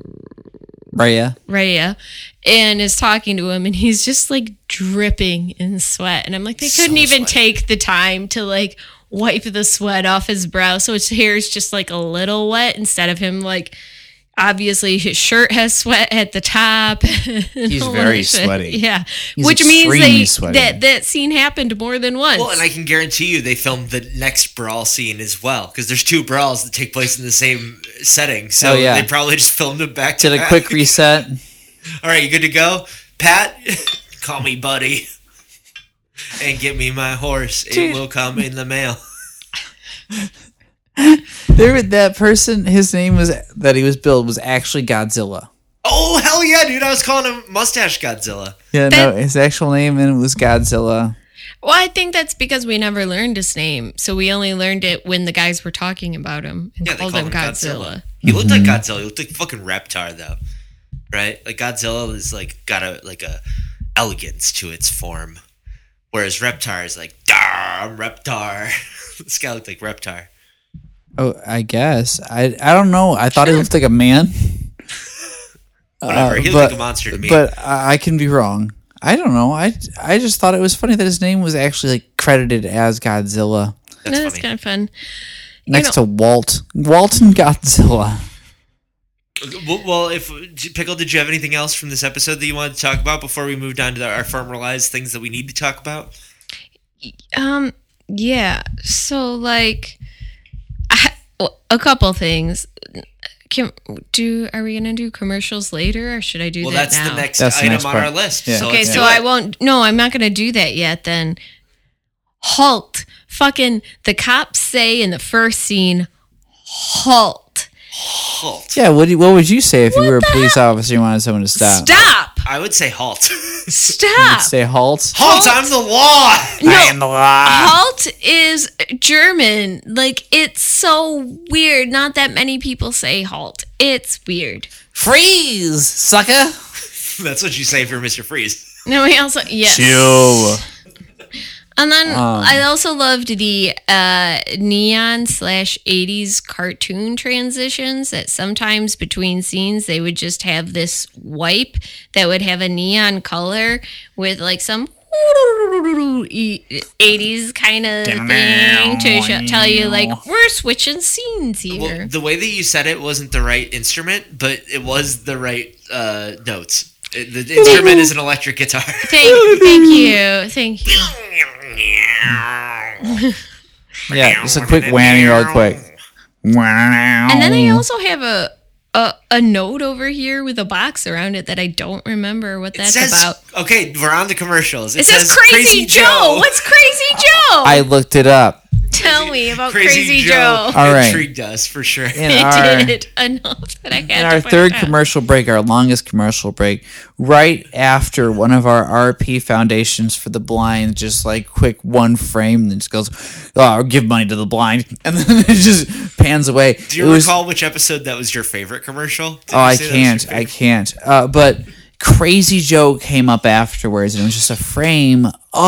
Raya. Raya and is talking to him, and he's just like dripping in sweat. And I'm like, they couldn't So even sweaty. take the time to like wipe the sweat off his brow, so his hair is just like a little wet instead of him like. Obviously, his shirt has sweat at the top. He's very sweaty. Yeah, He's which means extremely they, sweaty. that that scene happened more than once. Well, and I can guarantee you they filmed the next brawl scene as well because there's two brawls that take place in the same setting. So Oh, yeah. they probably just filmed them back to Did a back. quick reset. All right, you good to go? Pat, call me buddy. And give me my horse. It Dude. will come in the mail. There, that person, his name was that he was billed was actually Godzilla. Oh, hell yeah, dude. I was calling him Mustache Godzilla. Yeah, That- no, his actual name and it was Godzilla. Well, I think that's because we never learned his name, so we only learned it when the guys were talking about him and Yeah, they called called him him Godzilla. Godzilla. He looked like Godzilla. He looked like fucking Reptar, though. Right? Like, Godzilla is, like, got a, like, a elegance to its form. Whereas Reptar is like, Dar, I'm Reptar. This guy looked like Reptar. Oh, I guess. I I don't know. I thought he looked like a man. Whatever. Uh, he looked but- like a monster to me. But I, I can be wrong. I don't know. I I just thought it was funny that his name was actually like credited as Godzilla That's That's funny. kind of fun. next know- to Walt. Walt and Godzilla. Well, well, if Pickle, did you have anything else from this episode that you wanted to talk about before we move down to our formalized things that we need to talk about? Um, yeah. So, like, I, well, a couple things. Can do are we gonna do commercials later, or should I do Well, that that's now? the next That's the item next on part. our list. Yeah. So Okay, let's so do I it. won't. No, I'm not gonna do that yet. Then, halt! Fucking the cops say in the first scene, halt! halt. Yeah, what do you, what would you say if you were a police officer and you wanted someone to stop? Stop! I would say halt. Stop! Say halt. halt! I'm the law. No, I am the law. halt is German. Like, it's so weird. Not that many people say halt. It's weird. Freeze, sucker. That's what you say if you're Mister Freeze. No, we also yes. Chill. And then Um, I also loved the uh, neon slash eighties cartoon transitions that sometimes between scenes they would just have this wipe that would have a neon color with like some eighties kind of thing to sh- tell you like we're switching scenes here. Well, the way that you said it wasn't the right instrument, but it was the right uh, notes. It- the instrument is an electric guitar. Thank, thank you, thank you. Yeah, just a quick whammy real quick. Wow. And then I also have a, a a note over here with a box around it that I don't remember what It that's says, about. okay, we're on the commercials. It, It says Crazy, Joe. What's Crazy Joe? I looked it up. Tell me about Crazy, Crazy, Joe, Joe. All right. intrigued us for sure. In It our, did enough that I had in to our put third it out. commercial break, our longest commercial break, right after one of our R P foundations for the blind, just like quick one frame, and just goes, "Oh, I'll give money to the blind," and then it just pans away. Do you It was- recall which episode that was your favorite commercial? Did Oh, you I say that was your can't. I favorite? can't. Uh, but Crazy Joe came up afterwards, and it was just a frame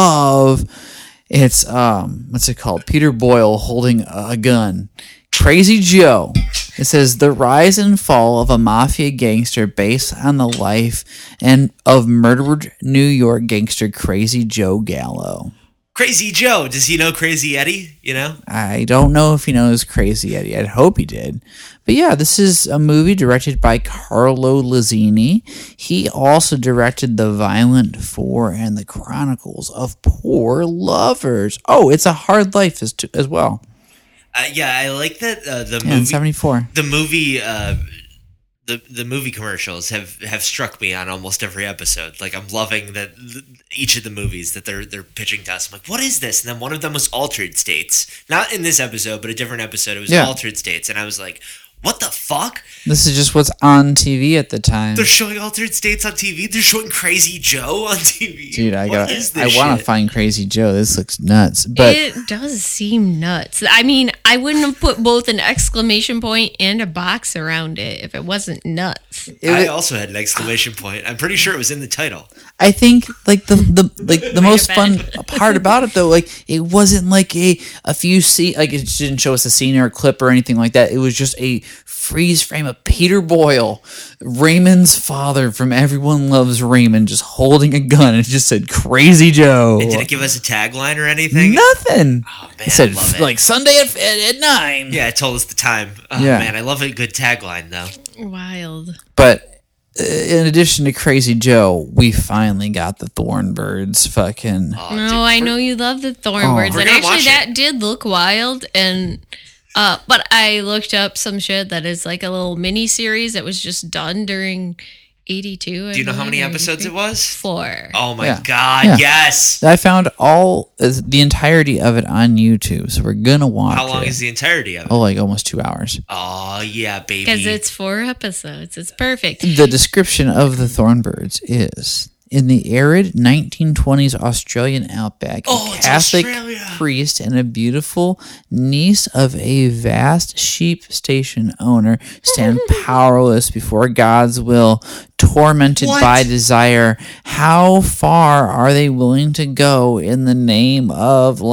of it's um what's it called? Peter Boyle holding a gun. Crazy Joe. It says the rise and fall of a mafia gangster based on the life and of murdered New York gangster Crazy Joe Gallo. Crazy Joe. Does he know Crazy Eddie? You know? I don't know if he knows Crazy Eddie. I'd hope he did. But yeah, this is a movie directed by Carlo Lazzini. He also directed The Violent Four and The Chronicles of Poor Lovers. Oh, It's a Hard Life as, as well. Uh, yeah, I like that uh, the Yeah, in movie. seventy-four. The movie. Uh, the the movie commercials have, have struck me on almost every episode. Like I'm loving that th- each of the movies that they're they're pitching to us. I'm like, what is this? And then one of them was Altered States. Not in this episode, but a different episode. It was Yeah. Altered States, and I was like, what the fuck? This is just what's on T V at the time. They're showing Altered States on T V. They're showing Crazy Joe on T V. Dude, I What got. is I this want to shit? find Crazy Joe. This looks nuts. But It does seem nuts. I mean, I wouldn't have put both an exclamation point and a box around it if it wasn't nuts. it I was- also had an exclamation point. I'm pretty sure it was in the title. I think like the the like the most it fun back. part about it though, like it wasn't like a a few scene like it didn't show us a scene or a clip or anything like that. It was just a freeze frame of Peter Boyle, Raymond's father from Everyone Loves Raymond, just holding a gun. It just said Crazy Joe. And did it give us a tagline or anything? Nothing. Oh, man, it said I love it. like Sunday at, at, at nine. Yeah, it told us the time. Oh, Yeah. man, I love a good tagline, though. Wild. But uh, in addition to Crazy Joe, we finally got the Thornbirds fucking. Oh, No, dude, I for- know you love the Oh. Thornbirds, We're and gonna actually watch that it. did look wild. And uh, but I looked up some shit that is like a little mini series that was just done during eighty-two. Do you know how many episodes it was? Four. Oh, my Yeah. God, Yeah. yes. I found all uh, the entirety of it on YouTube, so we're gonna watch How long it. is the entirety of it? Oh, like almost two hours. Oh, yeah, baby. Because it's four episodes. It's perfect. The description of the Thornbirds is: in the arid nineteen twenties Australian outback, Oh, a it's Catholic Australia. priest and a beautiful niece of a vast sheep station owner stand powerless before God's will, tormented What? by desire. How far are they willing to go in the name of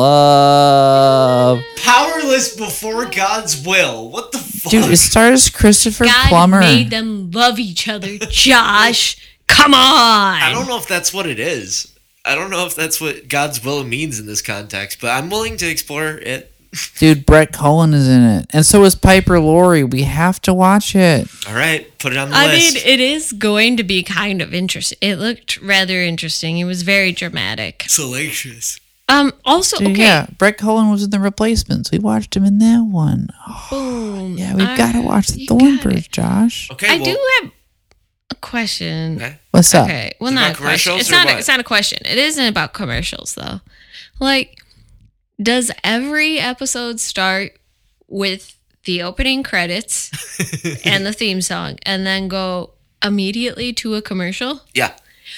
love? Powerless before God's will. What the fuck? Dude, it stars Christopher God Plummer. made them love each other, Josh. Come on. I don't know if that's what it is. I don't know if that's what God's will means in this context, but I'm willing to explore it. Dude, Brett Cullen is in it. And so is Piper Laurie. We have to watch it. All right, put it on the I list. mean, it is going to be kind of interesting. It looked rather interesting. It was very dramatic. Salacious. Um. Also, Dude, okay. Yeah, Brett Cullen was in The Replacements. We watched him in that one. Oh, Boom. yeah, we've I- got to watch The you got Thornbirds, it. Josh. Okay, I well, do have a question. Okay. What's up? Okay. Well, Is it not about a question. commercials It's or not. A, what? it's not a question. It isn't about commercials though. Like, does every episode start with the opening credits and the theme song, and then go immediately to a commercial? Yeah.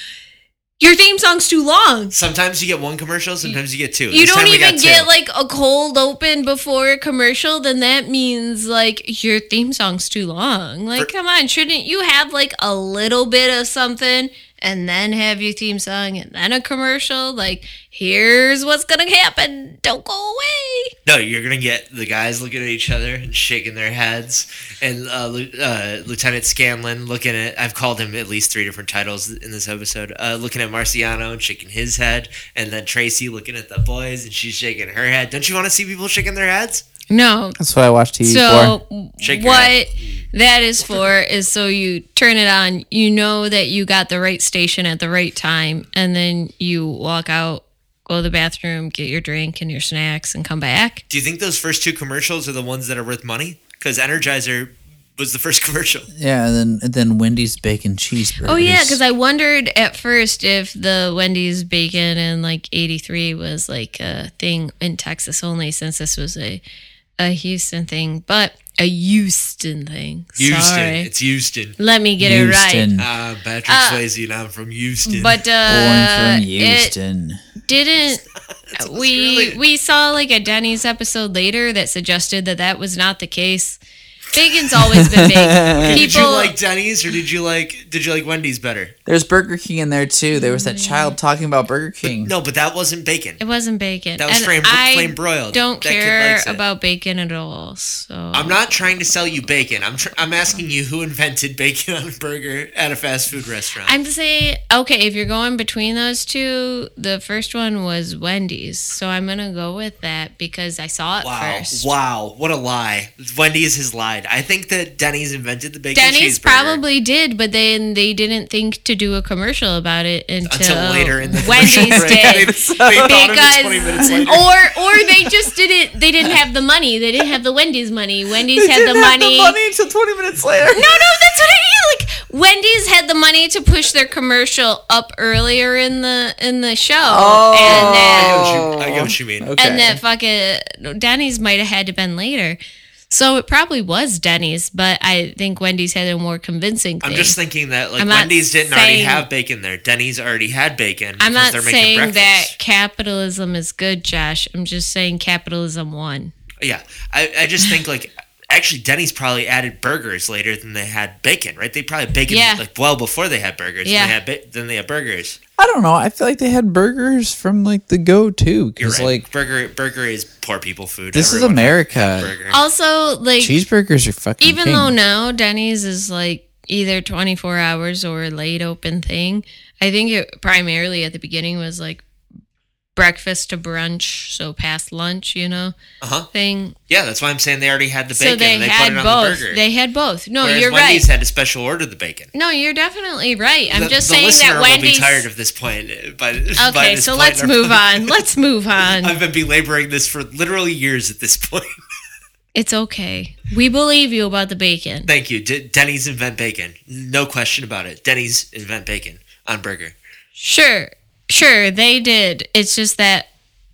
Your theme song's too long. Sometimes you get one commercial, sometimes you get two. You This don't time we even got get two. like a cold open before a commercial, then that means like your theme song's too long. Like, For- come on, shouldn't you have like a little bit of something and then have your theme song and then a commercial? Like, here's what's gonna happen. Don't go away. No, you're gonna get the guys looking at each other and shaking their heads, and uh, Lu- uh, Lieutenant Scanlon looking at. I've called him at least three different titles in this episode. Uh, looking at Marciano and shaking his head, and then Tracy looking at the boys and she's shaking her head. Don't you want to see people shaking their heads? No. That's what I watch T V for. So Shake your what head. that is for is so you turn it on, you know that you got the right station at the right time, and then you walk out, go to the bathroom, get your drink and your snacks, and come back. Do you think those first two commercials are the ones that are worth money? Because Energizer was the first commercial. Yeah, and then and then Wendy's bacon cheeseburgers. Oh yeah, because I wondered at first if the Wendy's bacon in like eighty-three was like a thing in Texas only, since this was a a Houston thing, but a Houston thing. Houston. Sorry. It's Houston. Let me get Houston. it right. Ah, Patrick Uh, Swayze, and I'm from Houston. But Born uh, from it Houston. didn't. That's we really- we saw like a Denny's episode later that suggested that that was not the case. Bacon's always been big. did you People like Denny's or did you like did you like Wendy's better? There's Burger King in there too. There was that child talking about Burger King. No, but that wasn't bacon. it wasn't bacon. That was And flame- I flame broiled. Don't That kid care likes it. about bacon at all. So I'm not trying to sell you bacon. I'm tr- I'm asking you who invented bacon on a burger at a fast food restaurant. I'm saying, okay, if you're going between those two, the first one was Wendy's. So I'm going to go with that because I saw it wow, first. wow, what a lie! Wendy's has lied. I think that Denny's invented the bacon Denny's cheeseburger. probably did, but then they didn't think to do a commercial about it until, Until later in the Wendy's commercial break. did. They, they thought of it twenty minutes Because, later. or or they just didn't. They didn't have the money. They didn't have the Wendy's money. Wendy's had the money. until twenty minutes later. No, no, that's what I mean. Like Wendy's had the money to push their commercial up earlier in the in the show, Oh. and I that get what you, I get what you mean. Okay. and that fucking Denny's might have had to been later. So it probably was Denny's, but I think Wendy's had a more convincing thing. I'm just thinking that like I'm not Wendy's didn't already saying- have bacon there. Denny's already had bacon. I'm because not they're making saying that breakfast. capitalism is good, Josh. I'm just saying capitalism won. Yeah, I, I just think like actually Denny's probably added burgers later than they had bacon, right? They probably had bacon Yeah. like well before they had burgers. Yeah. Then they had ba- then they had burgers. I don't know. I feel like they had burgers from like the go too. You're Because right. like burger burger is poor people food. this is Everyone has America. burger. Also, like Cheeseburgers are fucking. even king. though now Denny's is like either twenty-four hours or a late open thing, I think it primarily at the beginning was like breakfast to brunch, so past lunch, you know, Uh-huh. thing. Yeah, that's why I'm saying they already had the bacon. So they, and they had put it on both. the burger. They had both. No, Whereas you're Wendy's right. had to special order the bacon. No, you're definitely right. I'm the, just the saying listener that Wendy's. will be tired of this point. uh, By, by Okay, this so point let's in our- move on. Let's move on. I've been belaboring this for literally years at this point. It's okay. We believe you about the bacon. Thank you. D- Denny's invent bacon. No question about it. Denny's invent bacon on burger. Sure, sure, they did. It's just that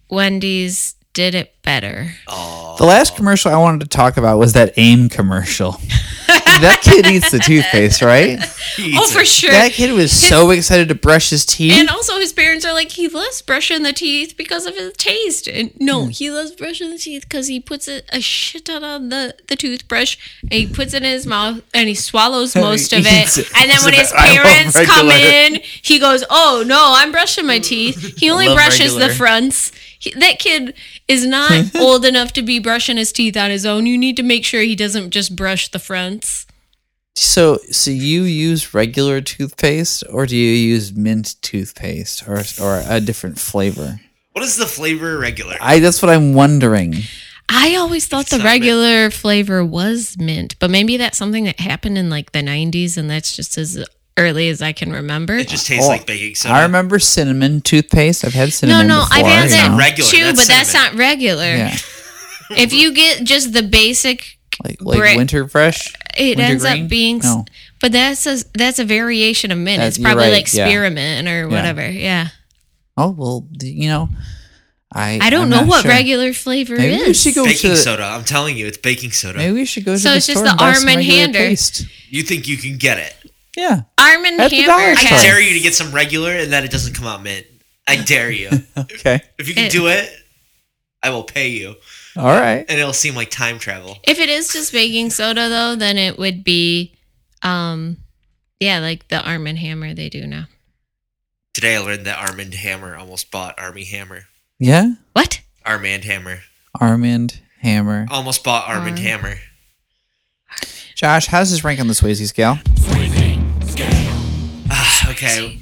Wendy's did it better. The last commercial I wanted to talk about was that AIM commercial. That kid eats the toothpaste, right? He Oh, eats for it. sure. That kid was so excited to brush his teeth. And also, his parents are like, he loves brushing the teeth because of his taste. And no, he loves brushing the teeth because he puts a, a shit ton on the, the toothbrush and he puts it in his mouth and he swallows most of eats it. it. And then when his I love parents come regular. in, he goes, "Oh no, I'm brushing my teeth." He only love brushes regular. the fronts. He, that kid is not old enough to be brushing his teeth on his own. You need to make sure he doesn't just brush the fronts. So, so you use regular toothpaste, or do you use mint toothpaste, or or a different flavor? What is the flavor regular? I that's what I'm wondering. I always thought the not regular flavor was mint, but maybe that's something that happened in like the nineties, and that's just as early as I can remember. It just tastes Oh, like baking soda. I remember cinnamon toothpaste. I've had No, cinnamon. no, before, I've had you that know? Regular, too, that's but that's cinnamon. not regular. Yeah, If you get just the basic, like like Bra- winter fresh. it Winter ends green? up being. No. But that's a that's a variation of mint. That- It's you're probably right, like yeah. spearmint or whatever. Yeah. Oh well, you know, I I don't I'm know not what sure. regular flavor Maybe is. we should go baking to. soda. I'm telling you, it's baking soda. Maybe we should go to So the it's just store the and buy Arm some and regular Hammer. paste. You think you can get it? Yeah. Arm and At the Hammer. dollar I store. has- dare you to get some regular and that it doesn't come out mint. I dare you. Okay. If you can It- do it, I will pay you. All right. And it'll seem like time travel. If it is just baking soda, though, then it would be, um, yeah, like the Arm and Hammer they do now. Today I learned that Armand Hammer almost bought Army Hammer. Yeah. What? Armand Hammer. Armand Hammer. Almost bought Armand Arm. Hammer. Josh, how's this rank on the Swayze scale? Ah, okay.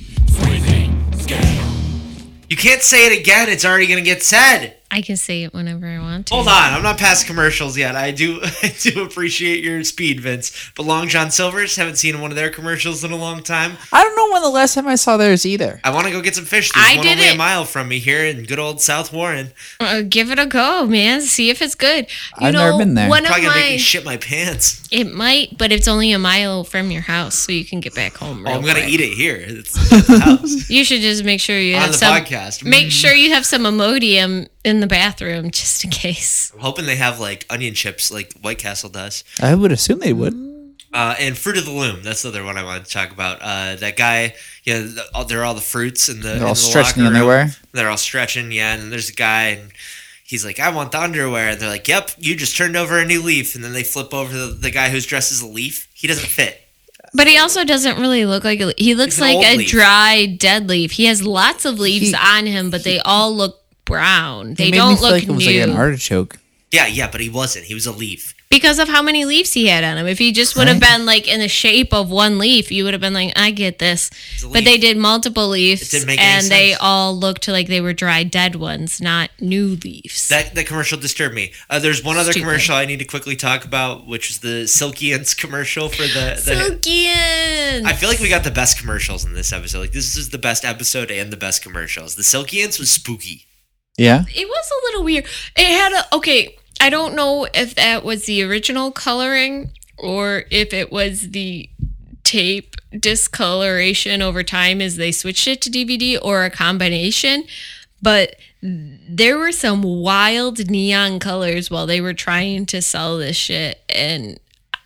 You can't say it again. It's already going to get said. I can say it whenever I want to. Hold on. I'm not past commercials yet. I do I do appreciate your speed, Vince. But Long John Silver's, haven't seen one of their commercials in a long time. I don't know when the last time I saw theirs either. I want to go get some fish. There's I one did only a it. mile from me here in good old South Warren. Uh, give it a go, man. See if it's good. You I've know, never been there. One of Probably going to make my, me shit my pants. it might, but it's only a mile from your house, so you can get back home. Oh, real I'm going to quick. eat it here. It's at the house. You should just make sure you On have the some. podcast. Make sure you have some Imodium in the bathroom just in case. I'm hoping they have like onion chips like White Castle does. I would assume they would. Uh, and Fruit of the Loom. That's the other one I wanted to talk about. Uh, that guy, yeah, the, all- they're all the fruits in the, in They're all the stretching locker the room. underwear. They're all stretching, yeah. And then there's a guy, and he's like, I want the underwear. And they're like, yep, you just turned over a new leaf. And then they flip over the, the guy who's dressed as a leaf. He doesn't fit. But he also doesn't really look like a, he looks He's an like old a leaf. dry dead leaf. He has lots of leaves He- on him, but they all look brown. They It made don't me feel look like it was new like an artichoke. Yeah, yeah, but he wasn't. He was a leaf. because of how many leaves he had on him. If he just would have Right. been like in the shape of one leaf, you would have been like, I get this. a But leaf. they did multiple leaves, didn't make any and they sense. all looked like they were dry dead ones, not new leaves. That that commercial disturbed me. Uh, there's one other Stupid. commercial I need to quickly talk about, which is the Silky Ants commercial for the. the Silkians. I feel like we got the best commercials in this episode. Like this is the best episode and the best commercials. The Silky Ants was spooky. Yeah. It was a little weird. It had a okay. I don't know if that was the original coloring or if it was the tape discoloration over time as they switched it to D V D or a combination. But there were some wild neon colors while they were trying to sell this shit, and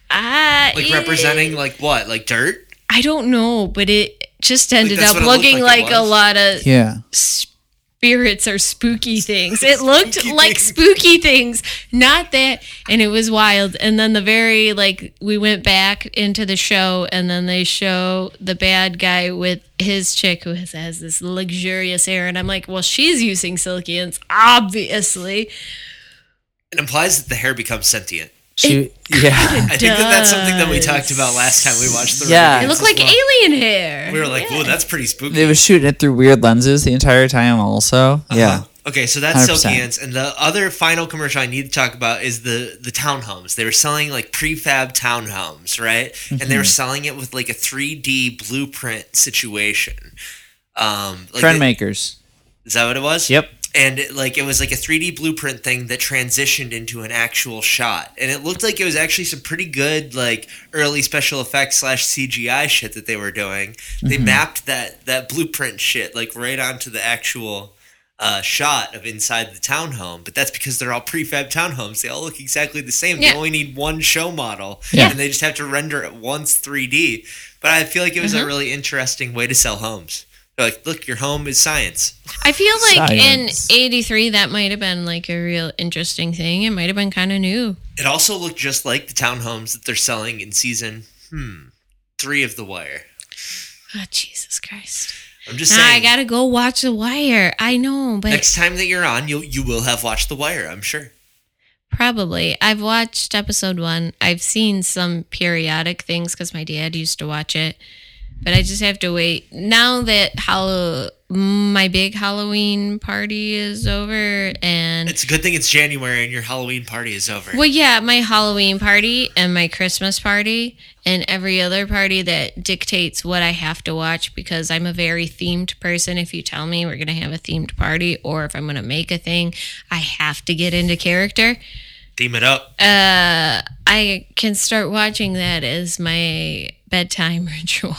I Like representing like what? Like dirt? I don't know, but it just ended that's up what it looked looking like like, it a was. lot of Yeah. spirits or spooky things. It looked Spooky like things. spooky things, not that. And it was wild. And then the very, like, we went back into the show, and then they show the bad guy with his chick who has, has this luxurious hair. And I'm like, well, she's using Silkians, obviously. It implies that the hair becomes sentient. She, yeah. I think that that's something that we does. talked about last time we watched the Yeah. It Renegades looked as like well. alien hair. We were like, Yeah. "Whoa, that's pretty spooky." They were shooting it through weird lenses the entire time also. Yeah. Uh-huh. Okay, so that's one hundred Silky percent. Ants, and the other final commercial I need to talk about is the the townhomes. They were selling like prefab townhomes, right? And they were selling it with like a three D blueprint situation. Um, like Trend it- makers. Is that what it was? Yep. And it, like it was like a three D blueprint thing that transitioned into an actual shot, and it looked like it was actually some pretty good like early special effects slash C G I shit that they were doing. They mapped that that blueprint shit like right onto the actual uh, shot of inside the townhome, but that's because they're all prefab townhomes. They all look exactly the same. Yeah. They only need one show model, Yeah. and they just have to render it once three D. But I feel like it was a really interesting way to sell homes. They're like, look, your home is science. I feel like Science. in eighty-three, that might have been like a real interesting thing. It might have been kind of new. It also looked just like the townhomes that they're selling in season hmm, three of The Wire. Oh, Jesus Christ. I'm just Now saying. I gotta go watch The Wire. I know, but next time that you're on, you you will have watched The Wire, I'm sure. Probably. I've watched episode one. I've seen some periodic things because my dad used to watch it. But I just have to wait. Now that how my big Halloween party is over, and It's a good thing it's January and your Halloween party is over. well, yeah, my Halloween party and my Christmas party and every other party that dictates what I have to watch because I'm a very themed person. If you tell me we're going to have a themed party or if I'm going to make a thing, I have to get into character. Theme it up. Uh, I can start watching that as my bedtime ritual.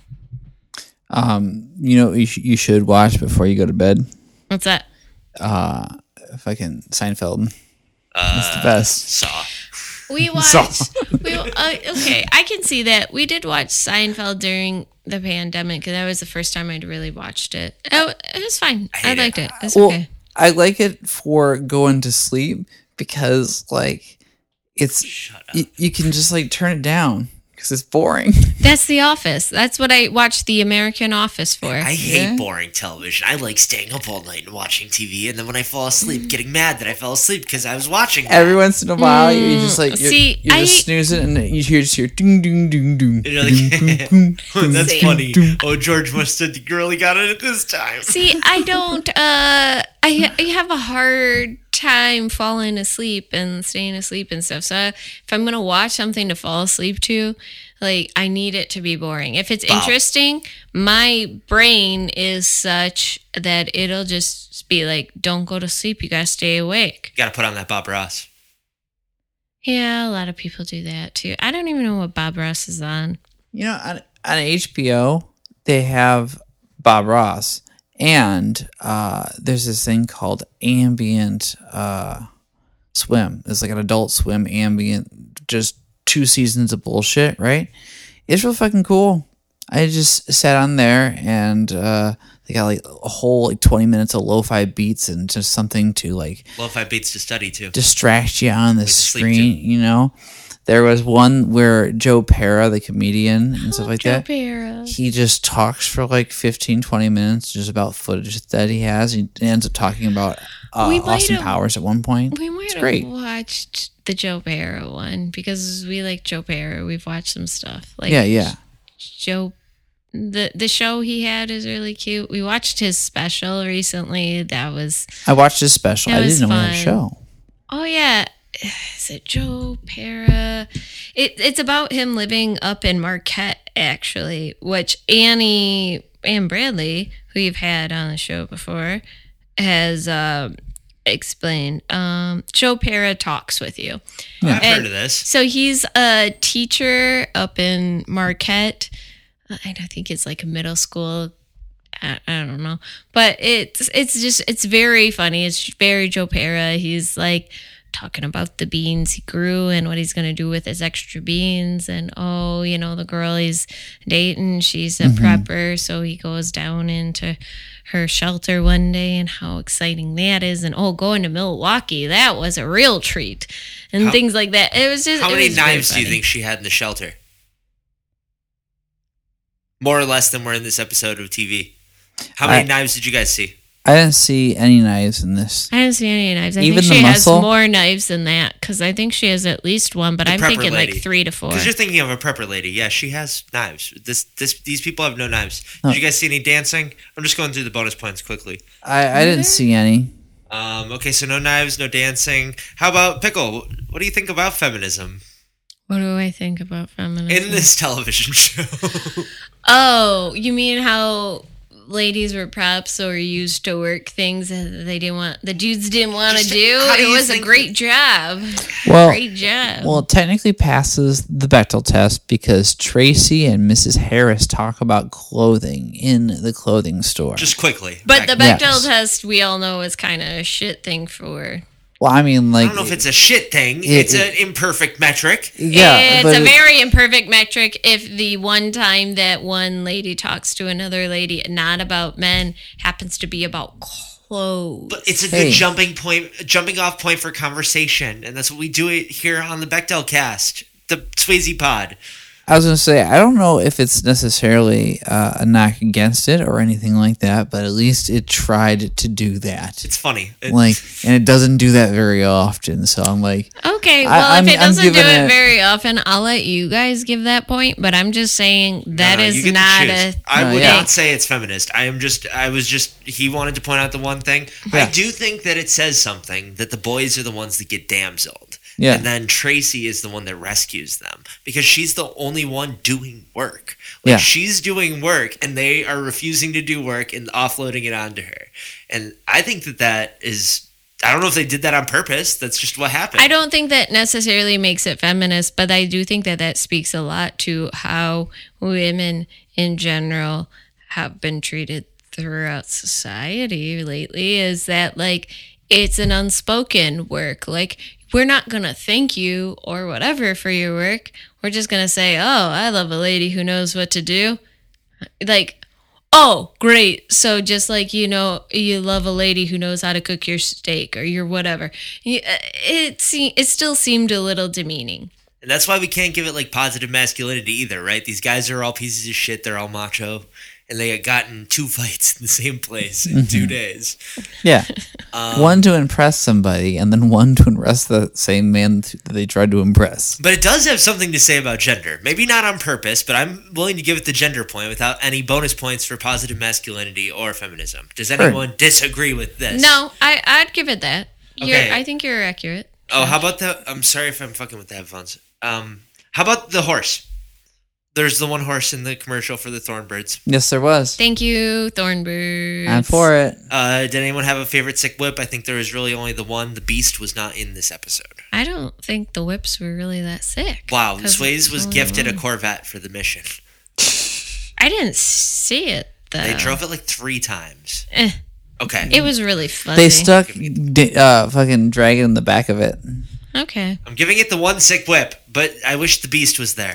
Um, you know, you, sh- you should watch before you go to bed. What's that? Uh, fucking Seinfeld. That's the best. Saw. We watched. we, uh, okay, I can see that. We did watch Seinfeld during the pandemic, and that was the first time I'd really watched it. Oh, it was fine. I, hate liked it. it. It's Well, okay. I like it for going to sleep because, like, it's Shut up. y- you can just like turn it down because it's boring. That's The Office. That's what I watched The American Office for. I hate Yeah. boring television. I like staying up all night and watching T V, and then when I fall asleep, getting mad that I fell asleep because I was watching that. Every once in a while, you just like you're, See, you're just I- snoozing, and you hear just hear ding ding ding ding. You're like, ding, ding, That's Same. funny. Oh, George must have really got it this time. See, I don't. Uh, I I have a hard time falling asleep and staying asleep and stuff. So if I'm gonna watch something to fall asleep to, like I need it to be boring. If it's Wow. interesting, my brain is such that it'll just be like, "Don't go to sleep. You gotta stay awake." You gotta put on that Bob Ross. Yeah, a lot of people do that too. I don't even know what Bob Ross is on. You know, on, on H B O, they have Bob Ross, and uh, there's this thing called ambient uh, swim. It's like an adult swim ambient, just two seasons of bullshit, right? It's real fucking cool. I just sat on there and uh, they got like a whole like twenty minutes of lo-fi beats and just something to like Lo-fi beats to study too. distract you on the to sleep screen, you know? There was one where Joe Pera, the comedian and stuff like Joe that, Pera. he just talks for like fifteen, twenty minutes just about footage that he has. He ends up talking about uh, We might Austin have- Powers at one point. We might It's have great. watched the Joe Pera one because we like Joe Pera. We've watched some stuff. Like Yeah, yeah. Joe, the the show he had is really cute. We watched his special recently. That was I watched his special. That I was didn't know he had a fun. show. oh yeah, is it Joe Pera? It it's about him living up in Marquette actually, which Annie Ann Bradley, who you've had on the show before, has uh, explained. Um, Joe Pera talks with you. I've And heard of this. So he's a teacher up in Marquette. Uh, I don't think it's like a middle school. I, I don't know, but it's it's just it's very funny. It's very Joe Pera. He's like talking about the beans he grew and what he's gonna do with his extra beans. And oh, you know, the girl he's dating, she's a prepper, so he goes down into her shelter one day and how exciting that is. And oh, going to Milwaukee, that was a real treat, and How- things like that. It was just How it many was very knives do you funny. think she had in the shelter? More or less than were in this episode of T V. How many I- knives did you guys see? I didn't see any knives in this. I didn't see any knives. I Even think the she muscle? has more knives than that because I think she has at least one, but The I'm prepper thinking lady. like three to four. Because you're thinking of a prepper lady. Yeah, she has knives. This, this, these people have no knives. Oh. Did you guys see any dancing? I'm just going through the bonus points quickly. I, I didn't see any. Um, okay, so no knives, no dancing. How about Pickle? What do you think about feminism What do I think about feminism? in this television show? Oh, you mean how ladies were props or used to work things that they didn't want, the dudes didn't want to Just do? how do It you was a think great job. Well, Great job. well, it technically passes the Bechdel test because Tracy and Missus Harris talk about clothing in the clothing store. Just quickly. but the Back- Bechdel Yes. test, we all know, is kind of a shit thing for. well, I mean, like, I don't know if it's a shit thing. It- it's it- an imperfect metric. yeah, it's but a it- very imperfect metric if the one time that one lady talks to another lady, not about men, happens to be about clothes. But it's a Hey. good jumping point, jumping off point for conversation, and that's what we do it here on the Bechdel Cast, the Swayze Pod. I was gonna say I don't know if it's necessarily uh, a knock against it or anything like that, but at least it tried to do that. It's funny. It's, Like, and it doesn't do that very often. So I'm like, Okay, I- well, I'm- if it I'm doesn't do giving it it- very often, I'll let you guys give that point. But I'm just saying that No, no, is you get to not choose. a. I No, would yeah. not say it's feminist. I am just. I was just. He wanted to point out the one thing. I Yeah. do think that it says something that the boys are the ones that get damseled. Yeah. And then Tracy is the one that rescues them because she's the only one doing work. Like Yeah. she's doing work and they are refusing to do work and offloading it onto her. And I think that that is. I don't know if they did that on purpose. That's just what happened. I don't think that necessarily makes it feminist, but I do think that that speaks a lot to how women in general have been treated throughout society lately. Is that like it's an unspoken work? Like, we're not going to thank you or whatever for your work. We're just going to say, oh, I love a lady who knows what to do. Like, oh, great. So just like, you know, you love a lady who knows how to cook your steak or your whatever. You- It, se- it still seemed a little demeaning. And that's why we can't give it like positive masculinity either, right? These guys are all pieces of shit. They're all macho. And they had gotten two fights in the same place in two days. yeah, Um, one to impress somebody, and then one to impress the same man th- that they tried to impress. But it does have something to say about gender. Maybe not on purpose, but I'm willing to give it the gender point without any bonus points for positive masculinity or feminism. Does anyone disagree with this? No, I, I'd give it that. You're, Okay. I think you're accurate. Oh, how about the... I'm sorry if I'm fucking with the headphones. Um, how about the horse? There's the one horse in the commercial for the Thornbirds. Yes, there was. Thank you, Thornbirds. I'm for it. Uh, did anyone have a favorite sick whip? I think there was really only the one. The Beast was not in this episode. I don't think the whips were really that sick. Wow, 'Cause Swayze it's was only gifted a one. Corvette for the mission. I didn't see it, though. They drove it like three times. Eh, Okay. it was really funny. They stuck di- uh, fucking dragon in the back of it. Okay. I'm giving it the one sick whip, but I wish the Beast was there.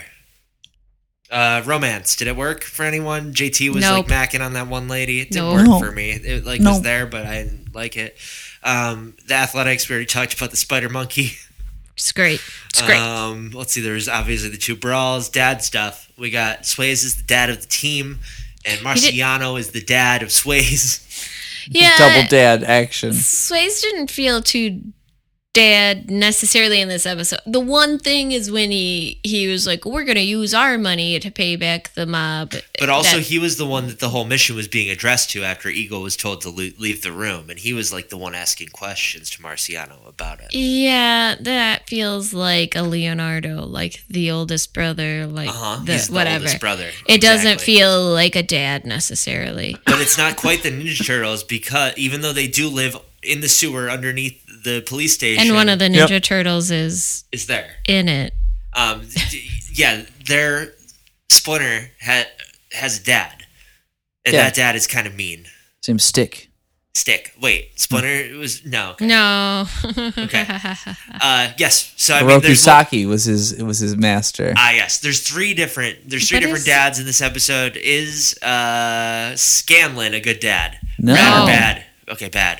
Uh, romance. Did it work for anyone? J T was Nope. like macking on that one lady. It didn't Nope. work No. for me. It like No. was there, but I didn't like it. Um, the athletics. We already talked about the spider monkey. It's great. It's great. Um, let's see. There's obviously the two brawls. Dad stuff. We got Swayze is the dad of the team, and Marciano is the dad of Swayze. yeah. Double dad action. Swayze didn't feel too dad necessarily in this episode. The one thing is when he he was like, "We're gonna use our money to pay back the mob." But also, That- he was the one that the whole mission was being addressed to after Eagle was told to le- leave the room, and he was like the one asking questions to Marciano about it. yeah, that feels like a Leonardo, like the oldest brother, like Uh huh. the He's the whatever. oldest brother. It doesn't Exactly. feel like a dad necessarily. But it's not quite the Ninja Turtles because even though they do live in the sewer underneath the police station, And one of the Ninja Yep. Turtles is is there. in it. Um, d- yeah, their Splinter ha- has a dad, and Yeah. that dad is kind of mean. Same stick. Stick. Wait, Splinter was no. Okay. No. Okay. Uh, yes. So I mean, Oroku there's one- Saki was his was his master. Ah, yes. There's three different. There's three But different is- dads in this episode. Is uh, Scanlan a good dad? No. Bad or bad? Okay, bad.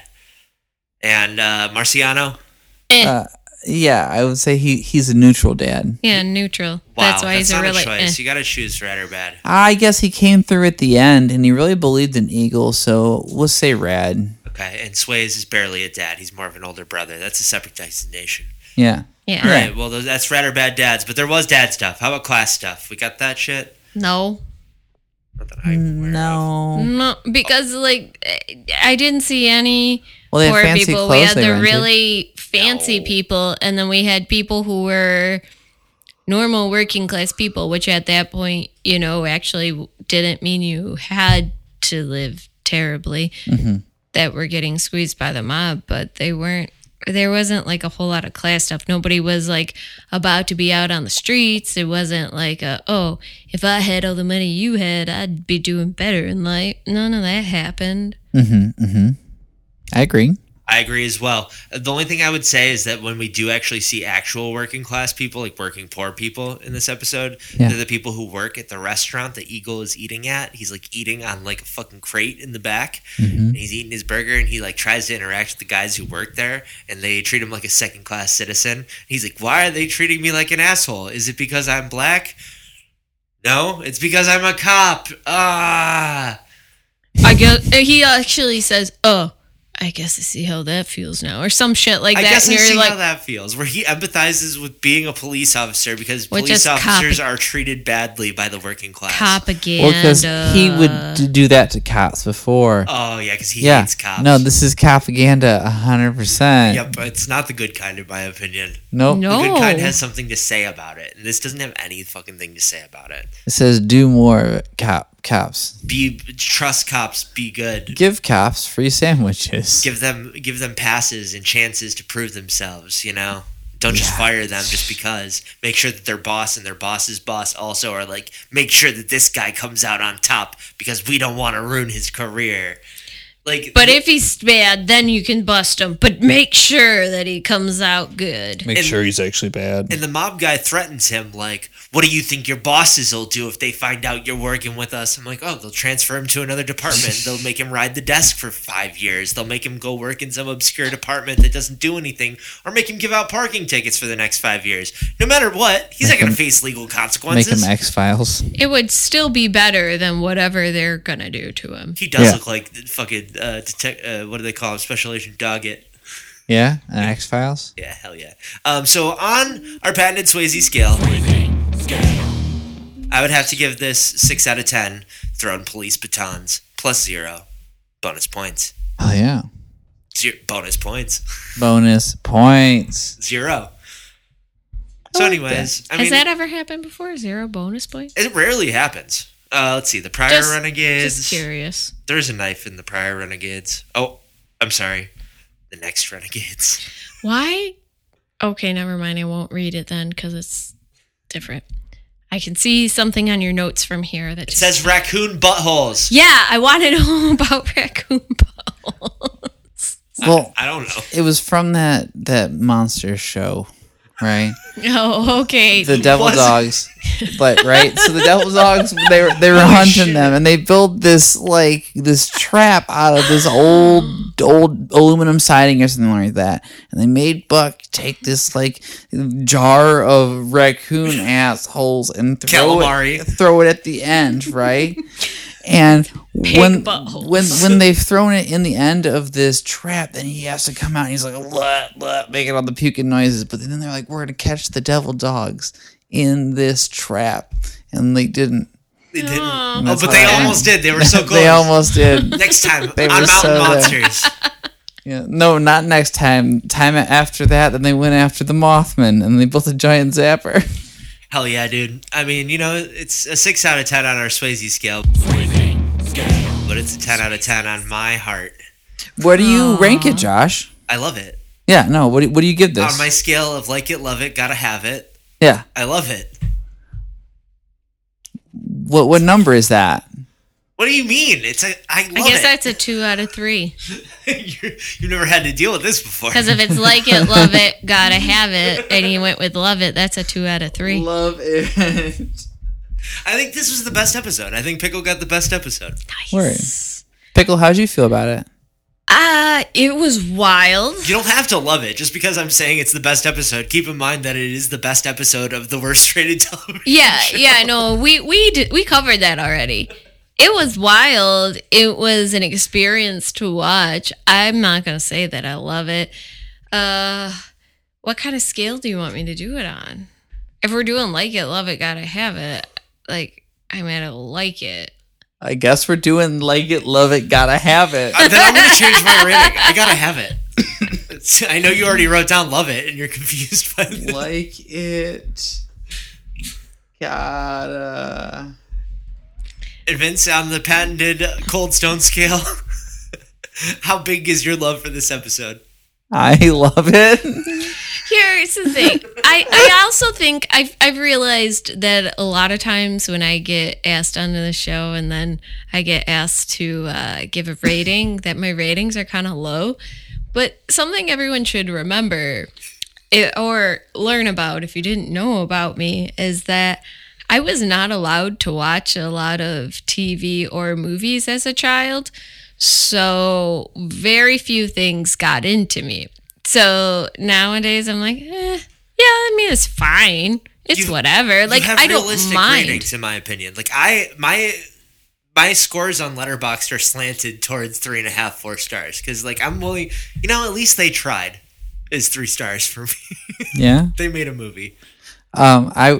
And uh, Marciano. Eh, Uh, yeah, I would say he he's a neutral dad. yeah, neutral. Wow, that's why he's a not really. a choice. eh. You got to choose for bad or bad. I guess he came through at the end, and he really believed in Eagle. So we'll say rad. Okay, and Swayze is barely a dad. He's more of an older brother. That's a separate destination. Yeah. Yeah. All right. Well, those, that's rad or bad dads, but there was dad stuff. How about class stuff? We got that shit. No. Not that I'm aware of. No. No, because like I didn't see any Well, they had poor fancy people. We clothes had they the rented. really fancy No. people, and then we had people who were normal working class people, which at that point, you know, actually didn't mean you had to live terribly. Mm-hmm. That were getting squeezed by the mob, but they weren't. There wasn't like a whole lot of class stuff. Nobody was like about to be out on the streets. It wasn't like a, oh, if I had all the money you had, I'd be doing better in life. None of that happened. Mm-hmm. Mm-hmm. I agree. I agree as well. The only thing I would say is that when we do actually see actual working class people, like working poor people in this episode, Yeah. they're the people who work at the restaurant that Eagle is eating at. He's like eating on like a fucking crate in the back. Mm-hmm. And he's eating his burger and he like tries to interact with the guys who work there and they treat him like a second class citizen. He's like, why are they treating me like an asshole? Is it because I'm black? No, it's because I'm a cop. Ah. I guess he actually says, "Oh, I guess I see how that feels now," or some shit like I that. guess and I you're see like, how that feels, where he empathizes with being a police officer because Which police is officers cop- are treated badly by the working class. propaganda. Well, because he would d- do that to cops before. Oh, yeah, because he yeah. hates cops. No, this is propaganda, a hundred percent. Yep, but it's not the good kind, in my opinion. Nope. No. The good kind has something to say about it, and this doesn't have any fucking thing to say about it. It says do more, cop cops. Be trust cops. Be good. Give cops free sandwiches. Give them give them passes and chances to prove themselves. You know, don't just Yeah. fire them just because. Make sure that their boss and their boss's boss also are like, make sure that this guy comes out on top because we don't want to ruin his career. Like, But if he's bad, then you can bust him. But make sure that he comes out good. Make And- sure he's actually bad. and the mob guy threatens him like, what do you think your bosses will do if they find out you're working with us? I'm like, oh, they'll transfer him to another department. They'll make him ride the desk for five years. They'll make him go work in some obscure department that doesn't do anything, or make him give out parking tickets for the next five years. No matter what, he's Make not going him- to face legal Make consequences. them X Files. It would still be better than whatever they're gonna do to him. He does Yeah. look like the fucking uh, detec- uh, what do they call him? Special Agent Doggett. Yeah, an X Files. Yeah, hell yeah. Um, so on our patented Swayze scale, I would have to give this six out of ten. Thrown police batons plus zero, bonus points. Oh yeah, Zero bonus points. bonus points. Zero. So, like anyways, I Has mean, that ever happened before? Zero bonus points? it rarely happens. Uh, let's see. The Prior Just- Renegades. Just curious. There's a knife in the Prior Renegades. Oh, I'm sorry. The next Renegades. Why? Okay, never mind. I won't read it then because it's different. I can see something on your notes from here that It just says raccoon buttholes. Yeah, I want to know about raccoon balls. Well, I don't know. it was from that that monster show, right? Oh, okay. The Devil Was it? Dogs, but right. So the Devil Dogs, they were they were Holy hunting shit. them, and they built this like this trap out of this old old aluminum siding or something like that. And they made Buck take this like jar of raccoon assholes and throw Calamari. it throw it at the end, right? And when buttholes. when when they've thrown it in the end of this trap, then he has to come out and he's like, blah, blah, making all the puking noises. But then they're like, we're gonna catch the devil dogs in this trap, and they didn't. They didn't. Aw. Oh, That's but how they it almost went. did. They were so close. They almost did. Next time They on were Mountain so there. Monsters. Yeah, no, not next time. Time after that, then they went after the Mothman, and they built a giant zapper. Hell yeah, dude. I mean, you know, it's a six out of ten on our Swayze scale. But it's a ten out of ten on my heart. Where do you rank it, Josh? I love it. Yeah, no. What do, what do you give this? On my scale of like it, love it, gotta have it. yeah. I love it. What what number is that? What do you mean? It's a I love I guess it. that's a two out of three. You're, you've never had to deal with this before. Because if it's like it, love it, gotta have it, and you went with love it, that's a two out of three. Love it. I think this was the best episode. I think Pickle got the best episode. Word. Pickle, how'd you feel about it? Uh, it was wild. You don't have to love it just because I'm saying it's the best episode. Keep in mind that it is the best episode of the worst rated television. Yeah, show. yeah, no, we we did, we covered that already. It was wild. It was an experience to watch. I'm not gonna say that I love it. Uh, what kind of scale do you want me to do it on? If we're doing like it, love it, gotta have it. Like I'm at a like it. I guess we're doing like it, love it, gotta have it. Uh, then I'm going to change my rating. I gotta have it. It's- I know you already wrote down love it and you're confused by the Like it, gotta. And Vince, on the patented Cold Stone scale, how big is your love for this episode? I love it. Here's the thing. I, I also think I've I've realized that a lot of times when I get asked onto the show and then I get asked to uh, give a rating, that my ratings are kind of low. But something everyone should remember it, or learn about if you didn't know about me is that I was not allowed to watch a lot of T V or movies as a child. So very few things got into me. So nowadays I'm like, eh, yeah, I mean, it's fine. It's You- whatever. Like you have I don't realistic mind. ratings, in my opinion. Like I my my scores on Letterboxd are slanted towards three and a half, four stars. Because like I'm willing, you know, at least they tried. Is three stars for me. Yeah. They made a movie. Um, I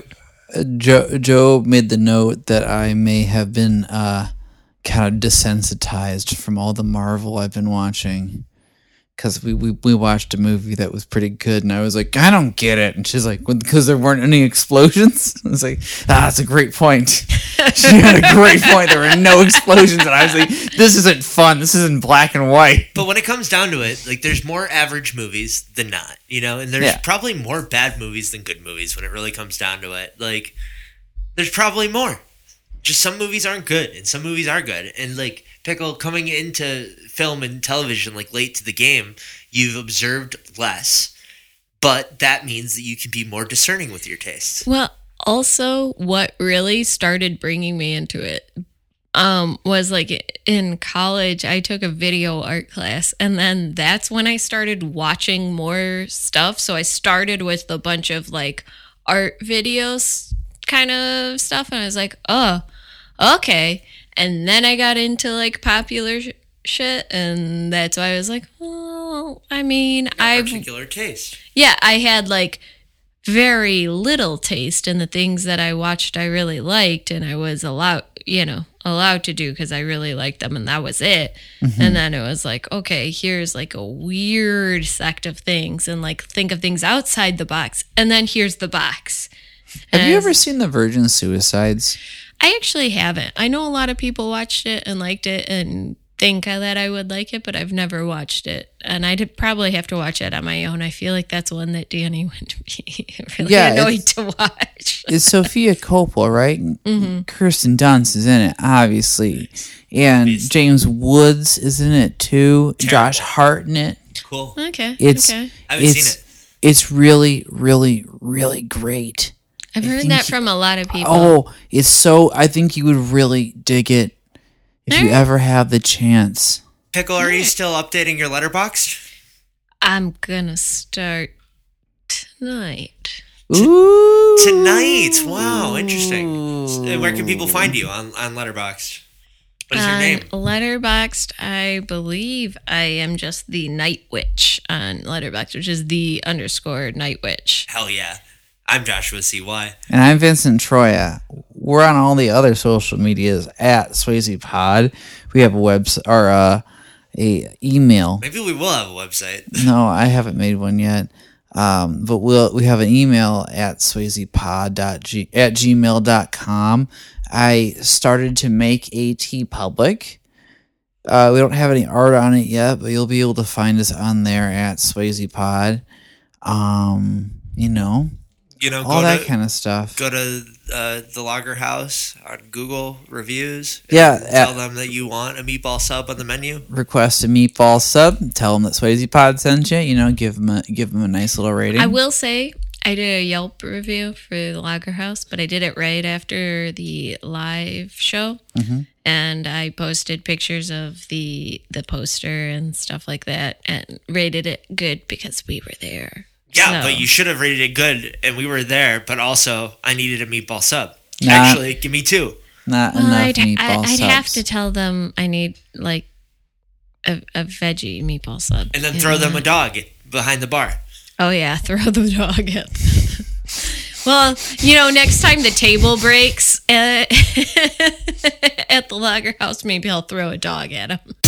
Joe Joe made the note that I may have been uh kind of desensitized from all the Marvel I've been watching. Because we, we, we watched a movie that was pretty good, and I was like, I don't get it. And she's like, because there weren't any explosions? I was like, ah, that's a great point. She had a great point. There were no explosions. And I was like, this isn't fun. This isn't black and white. But when it comes down to it, like there's more average movies than not, you know, and there's Yeah. probably more bad movies than good movies when it really comes down to it. Like there's probably more. Just some movies aren't good and some movies are good. And like Pickle, coming into film and television like late to the game, you've observed less. But that means that you can be more discerning with your tastes. Well, also, what really started bringing me into it um, was like in college, I took a video art class, and then that's when I started watching more stuff. So I started with a bunch of like art videos kind of stuff, and I was like, oh, okay. And then I got into like popular sh- shit, and that's why I was like, well, I mean, I Particular taste. yeah, I had like very little taste in the things that I watched I really liked, and I was allowed, you know, allowed to do because I really liked them, and that was it. And then it was like, okay, here's like a weird sect of things, and like think of things outside the box, and then here's the box. Have And you I ever was- seen The Virgin Suicides? I actually haven't. I know a lot of people watched it and liked it and think that I would like it, but I've never watched it. And I'd probably have to watch it on my own. I feel like that's one that Danny would be really Yeah, annoyed it's- to watch. It's Sophia Coppola, right? Mm-hmm. Kirsten Dunst is in it, obviously. And Beast. James Woods is in it too. Josh Hart in it. Cool. Okay. It's okay. I haven't it's, seen it. It's really, really, really great. I've I heard think that he- from a lot of people. Oh, it's so. I think you would really dig it if you Alright. ever have the chance. Pickle, are you Alright. still updating your letterbox? I'm gonna start tonight. Ooh, Tonight. Wow, interesting. Uh, Where can people find you on, on Letterboxd? What is your On name? Letterboxd, I believe I am just the Night Witch on Letterboxd, which is the underscore Night Witch. Hell yeah. I'm Joshua C Y. And I'm Vincent Troya. We're on all the other social medias at Swayze Pod. We have a website or uh, a email. Maybe we will have a website. No, I haven't made one yet. Um, but we'll we have an email at swayzepod at gmail dot com. I started to make AT public. Uh, we don't have any art on it yet, but you'll be able to find us on there at Swayze Pod. Um, you know, You know, all go that to, kind of stuff. go to uh, the Lager House on Google reviews. Yeah, and tell at- them that you want a meatball sub on the menu. Request a meatball sub. Tell them that Swayze Pod sent you. You know, give them a, give them a nice little rating. I will say I did a Yelp review for the Lager House, but I did it right after the live show, Mm-hmm. and I posted pictures of the the poster and stuff like that, and rated it good because we were there. Yeah, So- but you should have rated it good, and we were there. But also, I needed a meatball sub. Nah. Actually, give me two. Not Well, enough I'd, meatball I, I'd subs. have to tell them I need like a, a veggie meatball sub, And then you throw know? them a dog behind the bar. Oh yeah, throw the dog at. Well, you know, next time the table breaks at, at the Lager House, maybe I'll throw a dog at him.